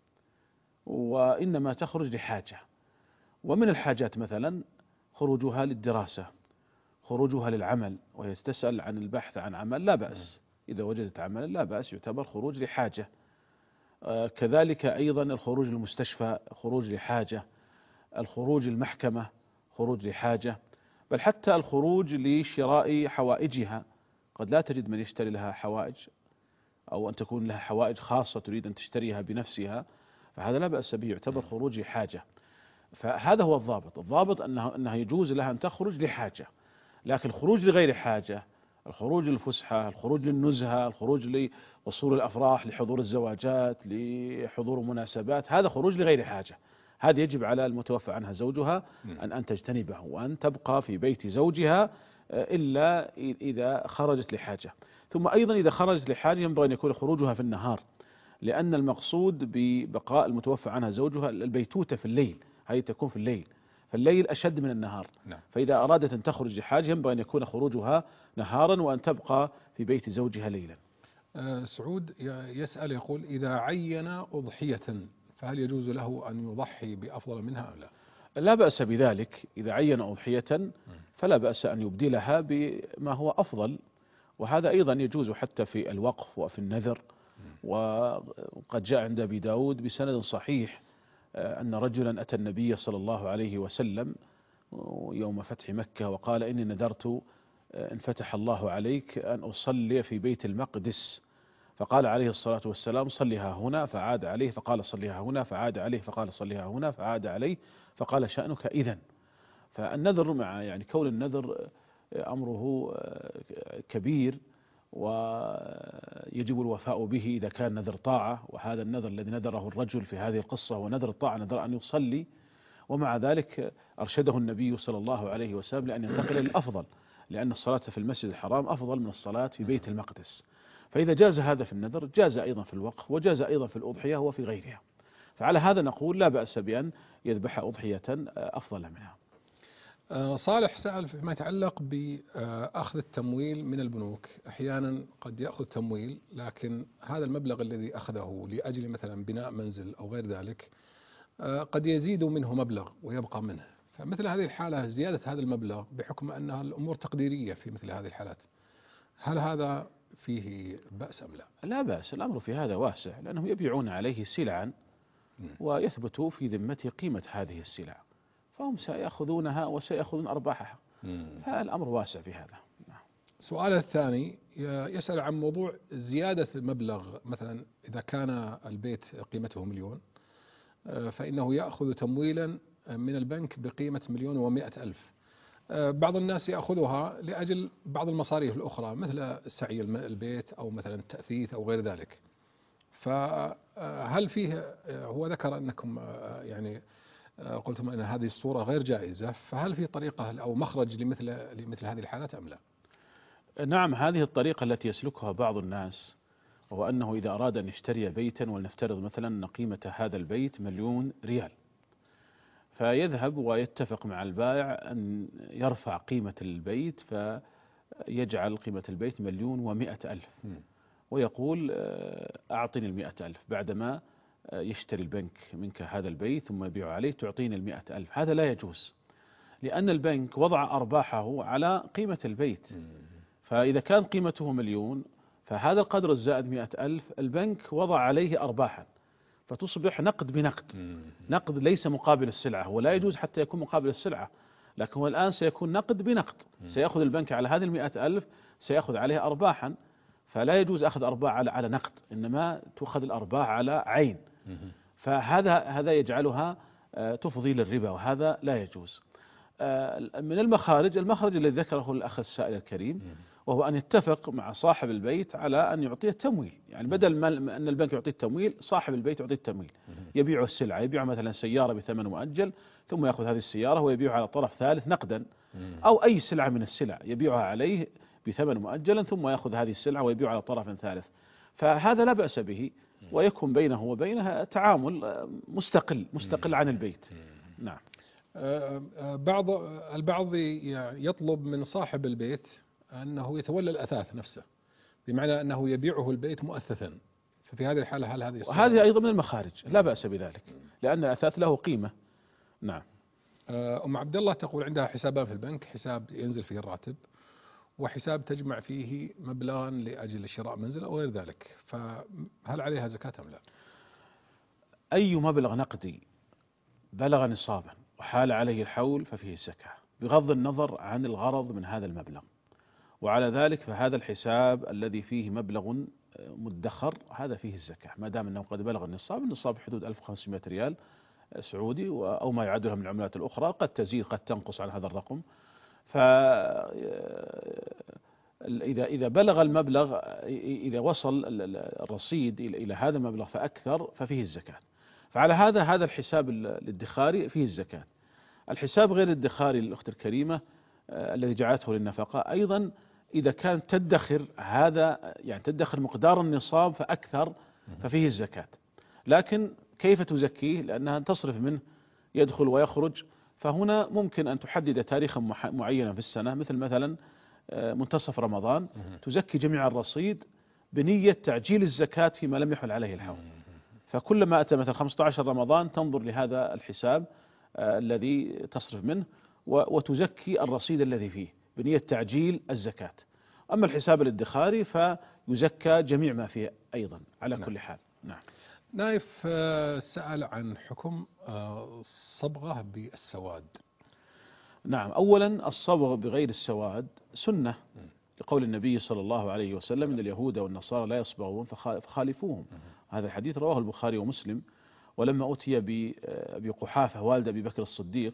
وإنما تخرج لحاجة. ومن الحاجات مثلا خروجها للدراسة، خروجها للعمل، وهي تسأل عن البحث عن عمل لا بأس، إذا وجدت عملا لا بأس، يعتبر خروج لحاجة. آه كذلك أيضا الخروج للمستشفى خروج لحاجة، الخروج للمحكمة خروج لحاجة، بل حتى الخروج لشراء حوائجها، قد لا تجد من يشتري لها حوائج، أو أن تكون لها حوائج خاصة تريد أن تشتريها بنفسها، فهذا لا بأس به، يعتبر خروج لحاجة. فهذا هو الضابط، الضابط أنها, أنها يجوز لها أن تخرج لحاجة، لكن الخروج لغير حاجة، الخروج للفسحة، الخروج للنزهة، الخروج لوصول الأفراح، لحضور الزواجات، لحضور مناسبات، هذا خروج لغير حاجة، هذا يجب على المتوفى عنها زوجها أن أن تجتنبه، وأن تبقى في بيت زوجها إلا إذا خرجت لحاجة. ثم أيضا إذا خرجت لحاجة ينبغي أن يكون خروجها في النهار، لأن المقصود ببقاء المتوفى عنها زوجها البيتوتة في الليل، هذه تكون في الليل، فالليل أشد من النهار. نعم. فإذا أرادت أن تخرج لحاجة ينبغي أن يكون خروجها نهارا، وأن تبقى في بيت زوجها ليلا. أه سعود يسأل يقول: إذا عين أضحية فهل يجوز له أن يضحي بأفضل منها أم لا؟ لا بأس بذلك، إذا عين أضحية فلا بأس أن يبدلها بما هو أفضل، وهذا أيضا يجوز حتى في الوقف وفي النذر. وقد جاء عند أبي داود بسند صحيح أن رجلا أتى النبي صلى الله عليه وسلم يوم فتح مكة وقال: إني نذرت إن فتح الله عليك أن أصلي في بيت المقدس، فقال عليه الصلاة والسلام: صليها هنا، فعاد عليه فقال: صليها هنا، فعاد عليه فقال: صليها هنا، فعاد عليه فقال: شأنك إذن. فالنذر مع يعني كون النذر أمره كبير، ويجب الوفاء به إذا كان نذر طاعة، وهذا النذر الذي نذره الرجل في هذه القصة هو نذر الطاعة، نذر أن يصلي، ومع ذلك أرشده النبي صلى الله عليه وسلم لأن ينتقل للأفضل، لأن الصلاة في المسجد الحرام أفضل من الصلاة في بيت المقدس. فإذا جاز هذا في النذر جاز أيضا في الوقف، وجاز أيضا في الأضحية وفي غيرها. فعلى هذا نقول لا بأس بأن يذبح أضحية أفضل منها. صالح سأل فيما يتعلق بأخذ التمويل من البنوك. أحيانا قد يأخذ تمويل، لكن هذا المبلغ الذي أخذه لأجل مثلا بناء منزل أو غير ذلك قد يزيد منه مبلغ ويبقى منه، فمثل هذه الحالة زيادة هذا المبلغ بحكم أنها الأمور تقديرية في مثل هذه الحالات، هل هذا فيه بأس أم لا؟ لا بأس، الأمر في هذا واسع، لأنهم يبيعون عليه سلعا ويثبت في ذمته قيمة هذه السلع، فهم سيأخذونها وسيأخذون أرباحها، فالأمر واسع في هذا. سؤال الثاني يسأل عن موضوع زيادة المبلغ، مثلا إذا كان البيت قيمته مليون فإنه يأخذ تمويلا من البنك بقيمة مليون ومائة ألف، بعض الناس يأخذها لأجل بعض المصاريف الأخرى مثل سعي البيت أو مثلا التأثيث أو غير ذلك، فهل فيه، هو ذكر أنكم يعني قلتم أن هذه الصورة غير جائزة، فهل في طريقة أو مخرج لمثل لمثل هذه الحالات أم لا؟ نعم، هذه الطريقة التي يسلكها بعض الناس، وهو أنه إذا أراد أن يشتري بيتا، ولنفترض مثلا أن قيمة هذا البيت مليون ريال، فيذهب ويتفق مع البائع أن يرفع قيمة البيت، فيجعل قيمة البيت مليون ومئة ألف، ويقول أعطني المئة ألف بعدما يشتري البنك منك هذا البيت ثم يبيع عليه تعطيني المئة ألف. هذا لا يجوز، لأن البنك وضع أرباحه على قيمة البيت، فإذا كان قيمته مليون فهذا القدر الزائد مئة ألف البنك وضع عليه أرباحا، فتصبح نقد بنقد، نقد ليس مقابل السلعة، هو لا يجوز حتى يكون مقابل السلعة، لكن هو الآن سيكون نقد بنقد، سيأخذ البنك على هذه المئة ألف سيأخذ عليها أرباحا، فلا يجوز أخذ أرباح على على نقد، إنما تؤخذ الأرباح على عين، فهذا هذا يجعلها تفضي للربا، وهذا لا يجوز. من المخارج المخرج الذي ذكره الأخ السائل الكريم، وهو أن يتفق مع صاحب البيت على أن يعطيه التمويل، يعني بدل ما أن البنك يعطيه التمويل صاحب البيت يعطيه التمويل، يبيع السلعة، يبيع مثلا سيارة بثمن مؤجل ثم يأخذ هذه السيارة ويبيعها على طرف ثالث نقدا، أو أي سلعة من السلع يبيعها عليه بثمن مؤجل ثم يأخذ هذه السلعة ويبيعها على طرف ثالث، فهذا لا بأس به، ويكون بينه وبينها تعامل مستقل مستقل عن البيت. نعم. بعض البعض يطلب من صاحب البيت أنه يتولى الأثاث نفسه، بمعنى أنه يبيعه البيت مؤثثا، ففي هذه الحالة هل هذه وهذه أيضا من المخارج لا بأس بذلك، لأن الأثاث له قيمة. نعم. أم عبد الله تقول عندها حسابان في البنك، حساب ينزل فيه الراتب وحساب تجمع فيه مبلغا لأجل شراء منزل أو غير ذلك، فهل عليها زكاة أم لا؟ أي مبلغ نقدي بلغ نصابا وحال عليه الحول ففيه الزكاة، بغض النظر عن الغرض من هذا المبلغ، وعلى ذلك فهذا الحساب الذي فيه مبلغ مدخر هذا فيه الزكاة، ما دام أنه قد بلغ النصاب، النصاب في حدود ألف وخمسمائة ريال سعودي أو ما يعادلها من العملات الأخرى، قد تزيد قد تنقص عن هذا الرقم، فإذا إذا بلغ المبلغ، إذا وصل الرصيد إلى هذا المبلغ فأكثر ففيه الزكاة. فعلى هذا هذا الحساب الادخاري فيه الزكاة. الحساب غير الادخاري للأخت الكريمة الذي جعلته للنفقة أيضا إذا كانت تدخر هذا، يعني تدخر مقدار النصاب فأكثر ففيه الزكاة، لكن كيف تزكيه؟ لأنها تصرف منه يدخل ويخرج، فهنا ممكن أن تحدد تاريخا معينا في السنة، مثل مثلا منتصف رمضان تزكي جميع الرصيد بنية تعجيل الزكاة فيما لم يحل عليه الحول، فكلما أتى مثلا خمسة عشر رمضان تنظر لهذا الحساب الذي تصرف منه وتزكي الرصيد الذي فيه بنية تعجيل الزكاة. أما الحساب الادخاري فيزكى جميع ما فيه أيضا على نعم. كل حال. نعم. نايف سأل عن حكم الصبغة بالسواد. نعم. أولا الصبغ بغير السواد سنة، لقول النبي صلى الله عليه وسلم إن اليهود والنصارى لا يصبغون فخالفوهم، هذا الحديث رواه البخاري ومسلم. ولما أتي بأبي قحافة والد أبي بكر الصديق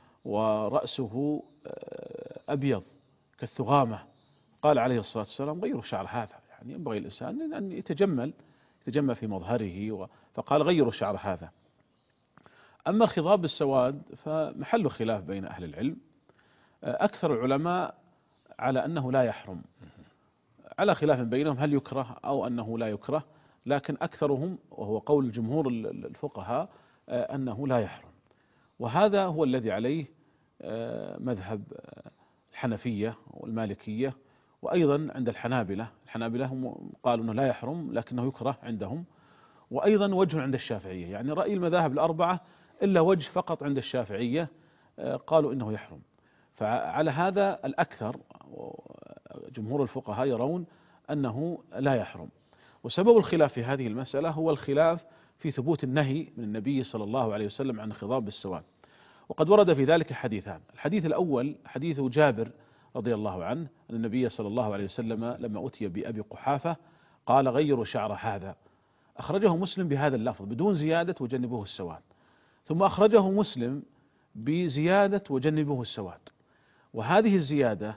ورأسه أبيض كالثغامة، قال عليه الصلاة والسلام غيروا شعر هذا، يعني ينبغي الإنسان أن يتجمل يتجمل في مظهره، فقال غيروا شعر هذا. أما الخضاب بالسواد فمحل خلاف بين أهل العلم، أكثر العلماء على أنه لا يحرم، على خلاف بينهم هل يكره أو أنه لا يكره، لكن أكثرهم وهو قول جمهور الفقهاء أنه لا يحرم، وهذا هو الذي عليه مذهب الحنفية والمالكية، وأيضا عند الحنابلة الحنابلة هم قالوا أنه لا يحرم لكنه يكره عندهم، وأيضا وجه عند الشافعية، يعني رأي المذاهب الأربعة إلا وجه فقط عند الشافعية قالوا إنه يحرم. فعلى هذا الأكثر جمهور الفقهاء يرون أنه لا يحرم، وسبب الخلاف في هذه المسألة هو الخلاف في ثبوت النهي من النبي صلى الله عليه وسلم عن الخضاب بالسواد، وقد ورد في ذلك حديثان. الحديث الأول حديث جابر رضي الله عنه أن النبي صلى الله عليه وسلم لما أتي بأبي قحافة قال غيروا شعر هذا، أخرجه مسلم بهذا اللفظ بدون زيادة وجنبوه السواد، ثم أخرجه مسلم بزيادة وجنبوه السواد، وهذه الزيادة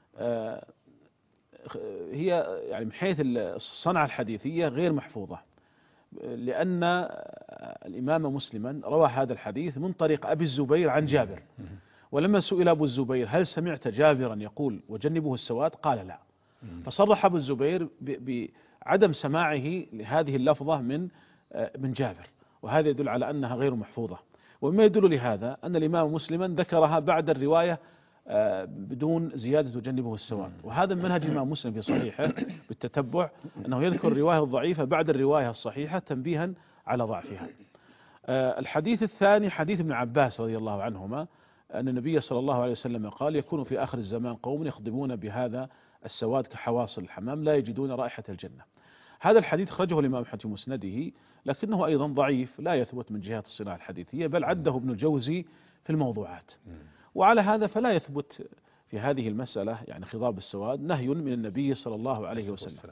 هي يعني من حيث الصنعة الحديثية غير محفوظة، لأن الإمام مسلما روى هذا الحديث من طريق أبي الزبير عن جابر، ولما سئل أبو الزبير هل سمعت جابرا يقول وجنبه السواد قال لا، فصرح أبو الزبير بعدم سماعه لهذه اللفظة من من جابر، وهذا يدل على أنها غير محفوظة. ومما يدل لهذا أن الإمام مسلما ذكرها بعد الرواية بدون زيادة تجنبه السواد، وهذا من منهج الإمام مسلم في صحيحه بالتتبع أنه يذكر الرواية الضعيفة بعد الرواية الصحيحة تنبيها على ضعفها. الحديث الثاني حديث ابن عباس رضي الله عنهما أن النبي صلى الله عليه وسلم قال: يكون في آخر الزمان قوم يخضبون بهذا السواد كحواصل الحمام لا يجدون رائحة الجنة. هذا الحديث خرجه الإمام أحمد في مسنده، لكنه أيضا ضعيف لا يثبت من جهة الصناعة الحديثية، بل عده ابن الجوزي في الموضوعات. وعلى هذا فلا يثبت في هذه المسألة يعني خضاب السواد نهي من النبي صلى الله عليه وسلم.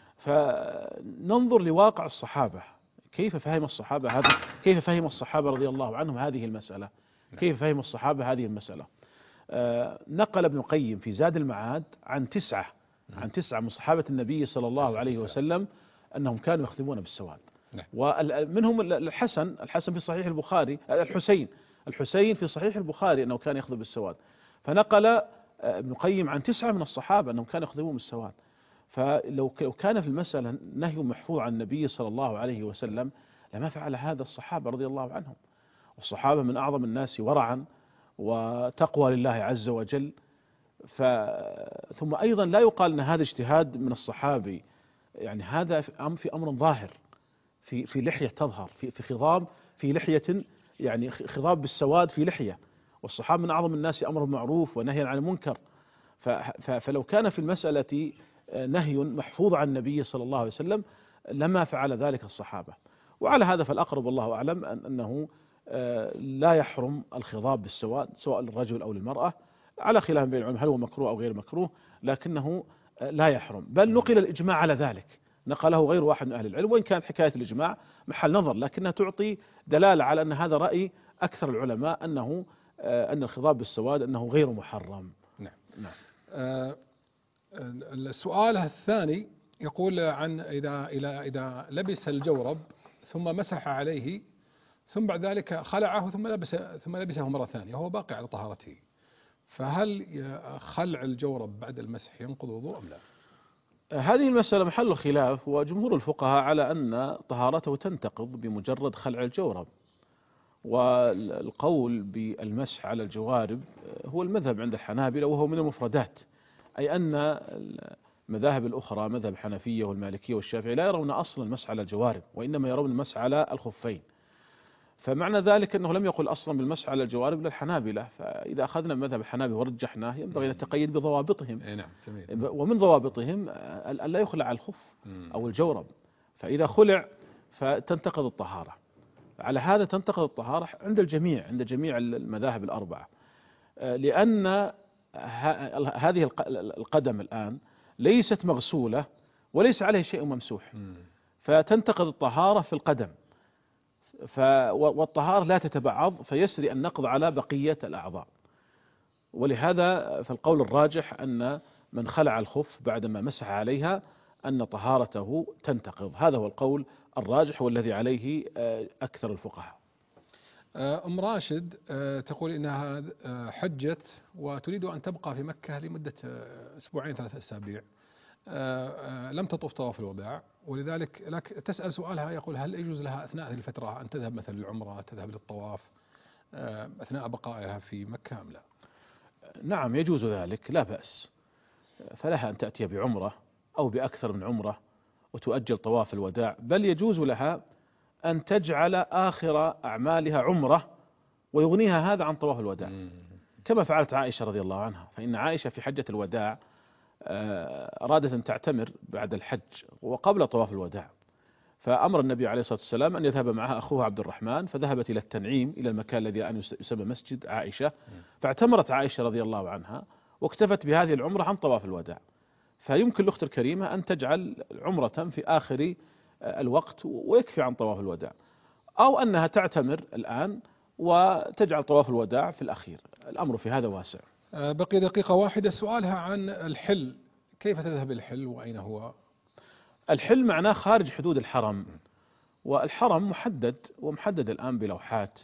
فننظر لواقع الصحابة، كيف فهم الصحابة هذا كيف فهم الصحابة رضي الله عنهم هذه المسألة، كيف فهم الصحابة هذه المسألة. آه نقل ابن القيم في زاد المعاد عن تسعة عن تسعة من صحابة النبي صلى الله عليه وسلم أنهم كانوا يخضبون بالسواد، ومنهم الحسن الحسن في صحيح البخاري الحسين الحسين في صحيح البخاري أنه كان يخضب بالسواد. فنقل ابن القيم عن تسعة من الصحابة أنهم كانوا يخضبون بالسواد. فلو كان في المسألة نهي محفوظ عن النبي صلى الله عليه وسلم لما فعل هذا الصحابة رضي الله عنهم، والصحابة من أعظم الناس ورعا وتقوى لله عز وجل. ف... ثم أيضا لا يقال أن هذا اجتهاد من الصحابي، يعني هذا في أمر ظاهر، في في لحية تظهر، في في خضاب في لحية، يعني خضاب بالسواد في لحية، والصحابة من أعظم الناس أمر معروف ونهي عن المنكر. ف... ف... فلو كان في المسألة نهي محفوظ عن النبي صلى الله عليه وسلم لما فعل ذلك الصحابة. وعلى هذا فالأقرب والله أعلم أنه لا يحرم الخضاب بالسواد سواء للرجل أو للمرأة، على خلاف بين العلماء هل هو مكروه أو غير مكروه، لكنه لا يحرم. بل نقل الإجماع على ذلك، نقله غير واحد من أهل العلم، وإن كانت حكاية الإجماع محل نظر، لكنها تعطي دلالة على أن هذا رأي أكثر العلماء أنه أن الخضاب بالسواد أنه غير محرم. نعم. نعم. آه السؤال الثاني يقول عن إذا إذا إذا لبس الجورب ثم مسح عليه ثم بعد ذلك خلعه ثم لبس ثم لبسه مرة ثانية وهو باقي على طهارته، فهل خلع الجورب بعد المسح ينقض الوضوء أم لا؟ هذه المسألة محل خلاف، وجمهور الفقهاء على أن طهارته تنتقض بمجرد خلع الجورب، والقول بالمسح على الجوارب هو المذهب عند الحنابلة وهو من المفردات، أي أن المذاهب الأخرى مذهب الحنفية والمالكية والشافعية لا يرون أصلا المسح على الجوارب، وإنما يرون المسح على الخفين. فمعنى ذلك أنه لم يقل أصلا بالمسح على الجوارب للحنابلة، فإذا أخذنا مذهب الحنابلة ورجحناه ينبغي أن نتقيد بضوابطهم. نعم جميل. ومن ضوابطهم أن لا يخلع الخف أو الجورب، فإذا خلع فتنتقض الطهارة. على هذا تنتقض الطهارة عند الجميع عند جميع المذاهب الأربعة، لأن هذه القدم الآن ليست مغسولة وليس عليه شيء ممسوح، فتنتقض الطهارة في القدم، والطهارة لا تتبعض فيسري النقض على بقية الأعضاء. ولهذا فالقول الراجح أن من خلع الخف بعدما مسح عليها أن طهارته تنتقض، هذا هو القول الراجح والذي عليه أكثر الفقهاء. أم راشد تقول إنها حجت وتريد أن تبقى في مكة لمدة أسبوعين ثلاثة أسابيع، لم تطف طواف الوداع، ولذلك لك تسأل سؤالها يقول هل يجوز لها أثناء هذه الفترة أن تذهب مثلا للعمرة، تذهب للطواف أثناء بقائها في مكة أم لا؟ نعم يجوز ذلك لا بأس، فلها أن تأتي بعمرة أو بأكثر من عمرة وتؤجل طواف الوداع، بل يجوز لها أن تجعل آخر أعمالها عمرة ويغنيها هذا عن طواف الوداع، كما فعلت عائشة رضي الله عنها. فإن عائشة في حجة الوداع أرادت أن تعتمر بعد الحج وقبل طواف الوداع، فأمر النبي عليه الصلاة والسلام أن يذهب معها أخوها عبد الرحمن، فذهبت إلى التنعيم إلى المكان الذي الآن يسمى مسجد عائشة، فاعتمرت عائشة رضي الله عنها واكتفت بهذه العمرة عن طواف الوداع. فيمكن الأخت الكريمة أن تجعل عمرة في آخر الوقت ويكفي عن طواف الوداع، أو أنها تعتمر الآن وتجعل طواف الوداع في الأخير، الأمر في هذا واسع. بقي دقيقة واحدة، سؤالها عن الحل، كيف تذهب الحل وأين هو؟ الحل معناه خارج حدود الحرم، والحرم محدد ومحدد الآن بلوحات،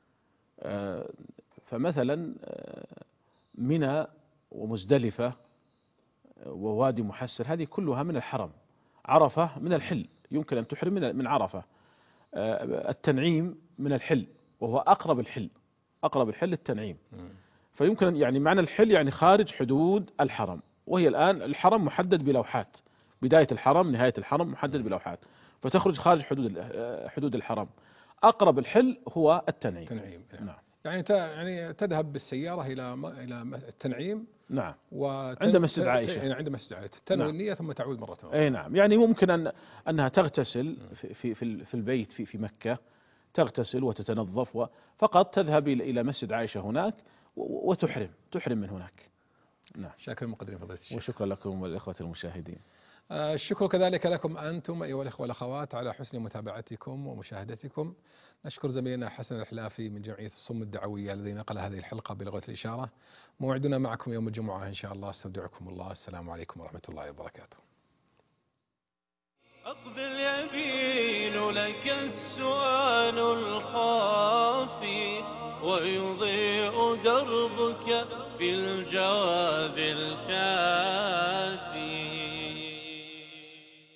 فمثلا منى ومزدلفة ووادي محسر هذه كلها من الحرم، عرفة من الحل يمكن أن تحرم من عرفة، التنعيم من الحل وهو أقرب الحل، أقرب الحل التنعيم. فيمكن يعني معنى الحل يعني خارج حدود الحرم، وهي الآن الحرم محدد بلوحات، بداية الحرم نهاية الحرم محدد بلوحات، فتخرج خارج حدود حدود الحرم. أقرب الحل هو التنعيم. تنعيم. نعم. يعني يعني تذهب بالسيارة إلى إلى التنعيم. نعم. وتن... عند مسجد عائشة. يعني عند مسجد عائشة تنوي نعم. النية ثم تعود مرة أخرى. أي نعم. يعني ممكن أن أنها تغتسل في في في, في البيت في في مكة، تغتسل وتتنظف، وفقط تذهب إلى مسجد عائشة هناك وتحرم تحرم من هناك. نعم. شاكر المقدرين فضيلة الشيخ. وشكرا لكم والإخوة المشاهدين. آه الشكر كذلك لكم أنتم أيها الأخوة والأخوات على حسن متابعتكم ومشاهدتكم. نشكر زميلنا حسن الحلافي من جمعية الصم الدعوية الذي نقل هذه الحلقة بلغة الإشارة. موعدنا معكم يوم الجمعة إن شاء الله. استودعكم الله. السلام عليكم ورحمة الله وبركاته. أقبل يبين لك السؤال الخافي ويضيء دربك في الجواب الكافي.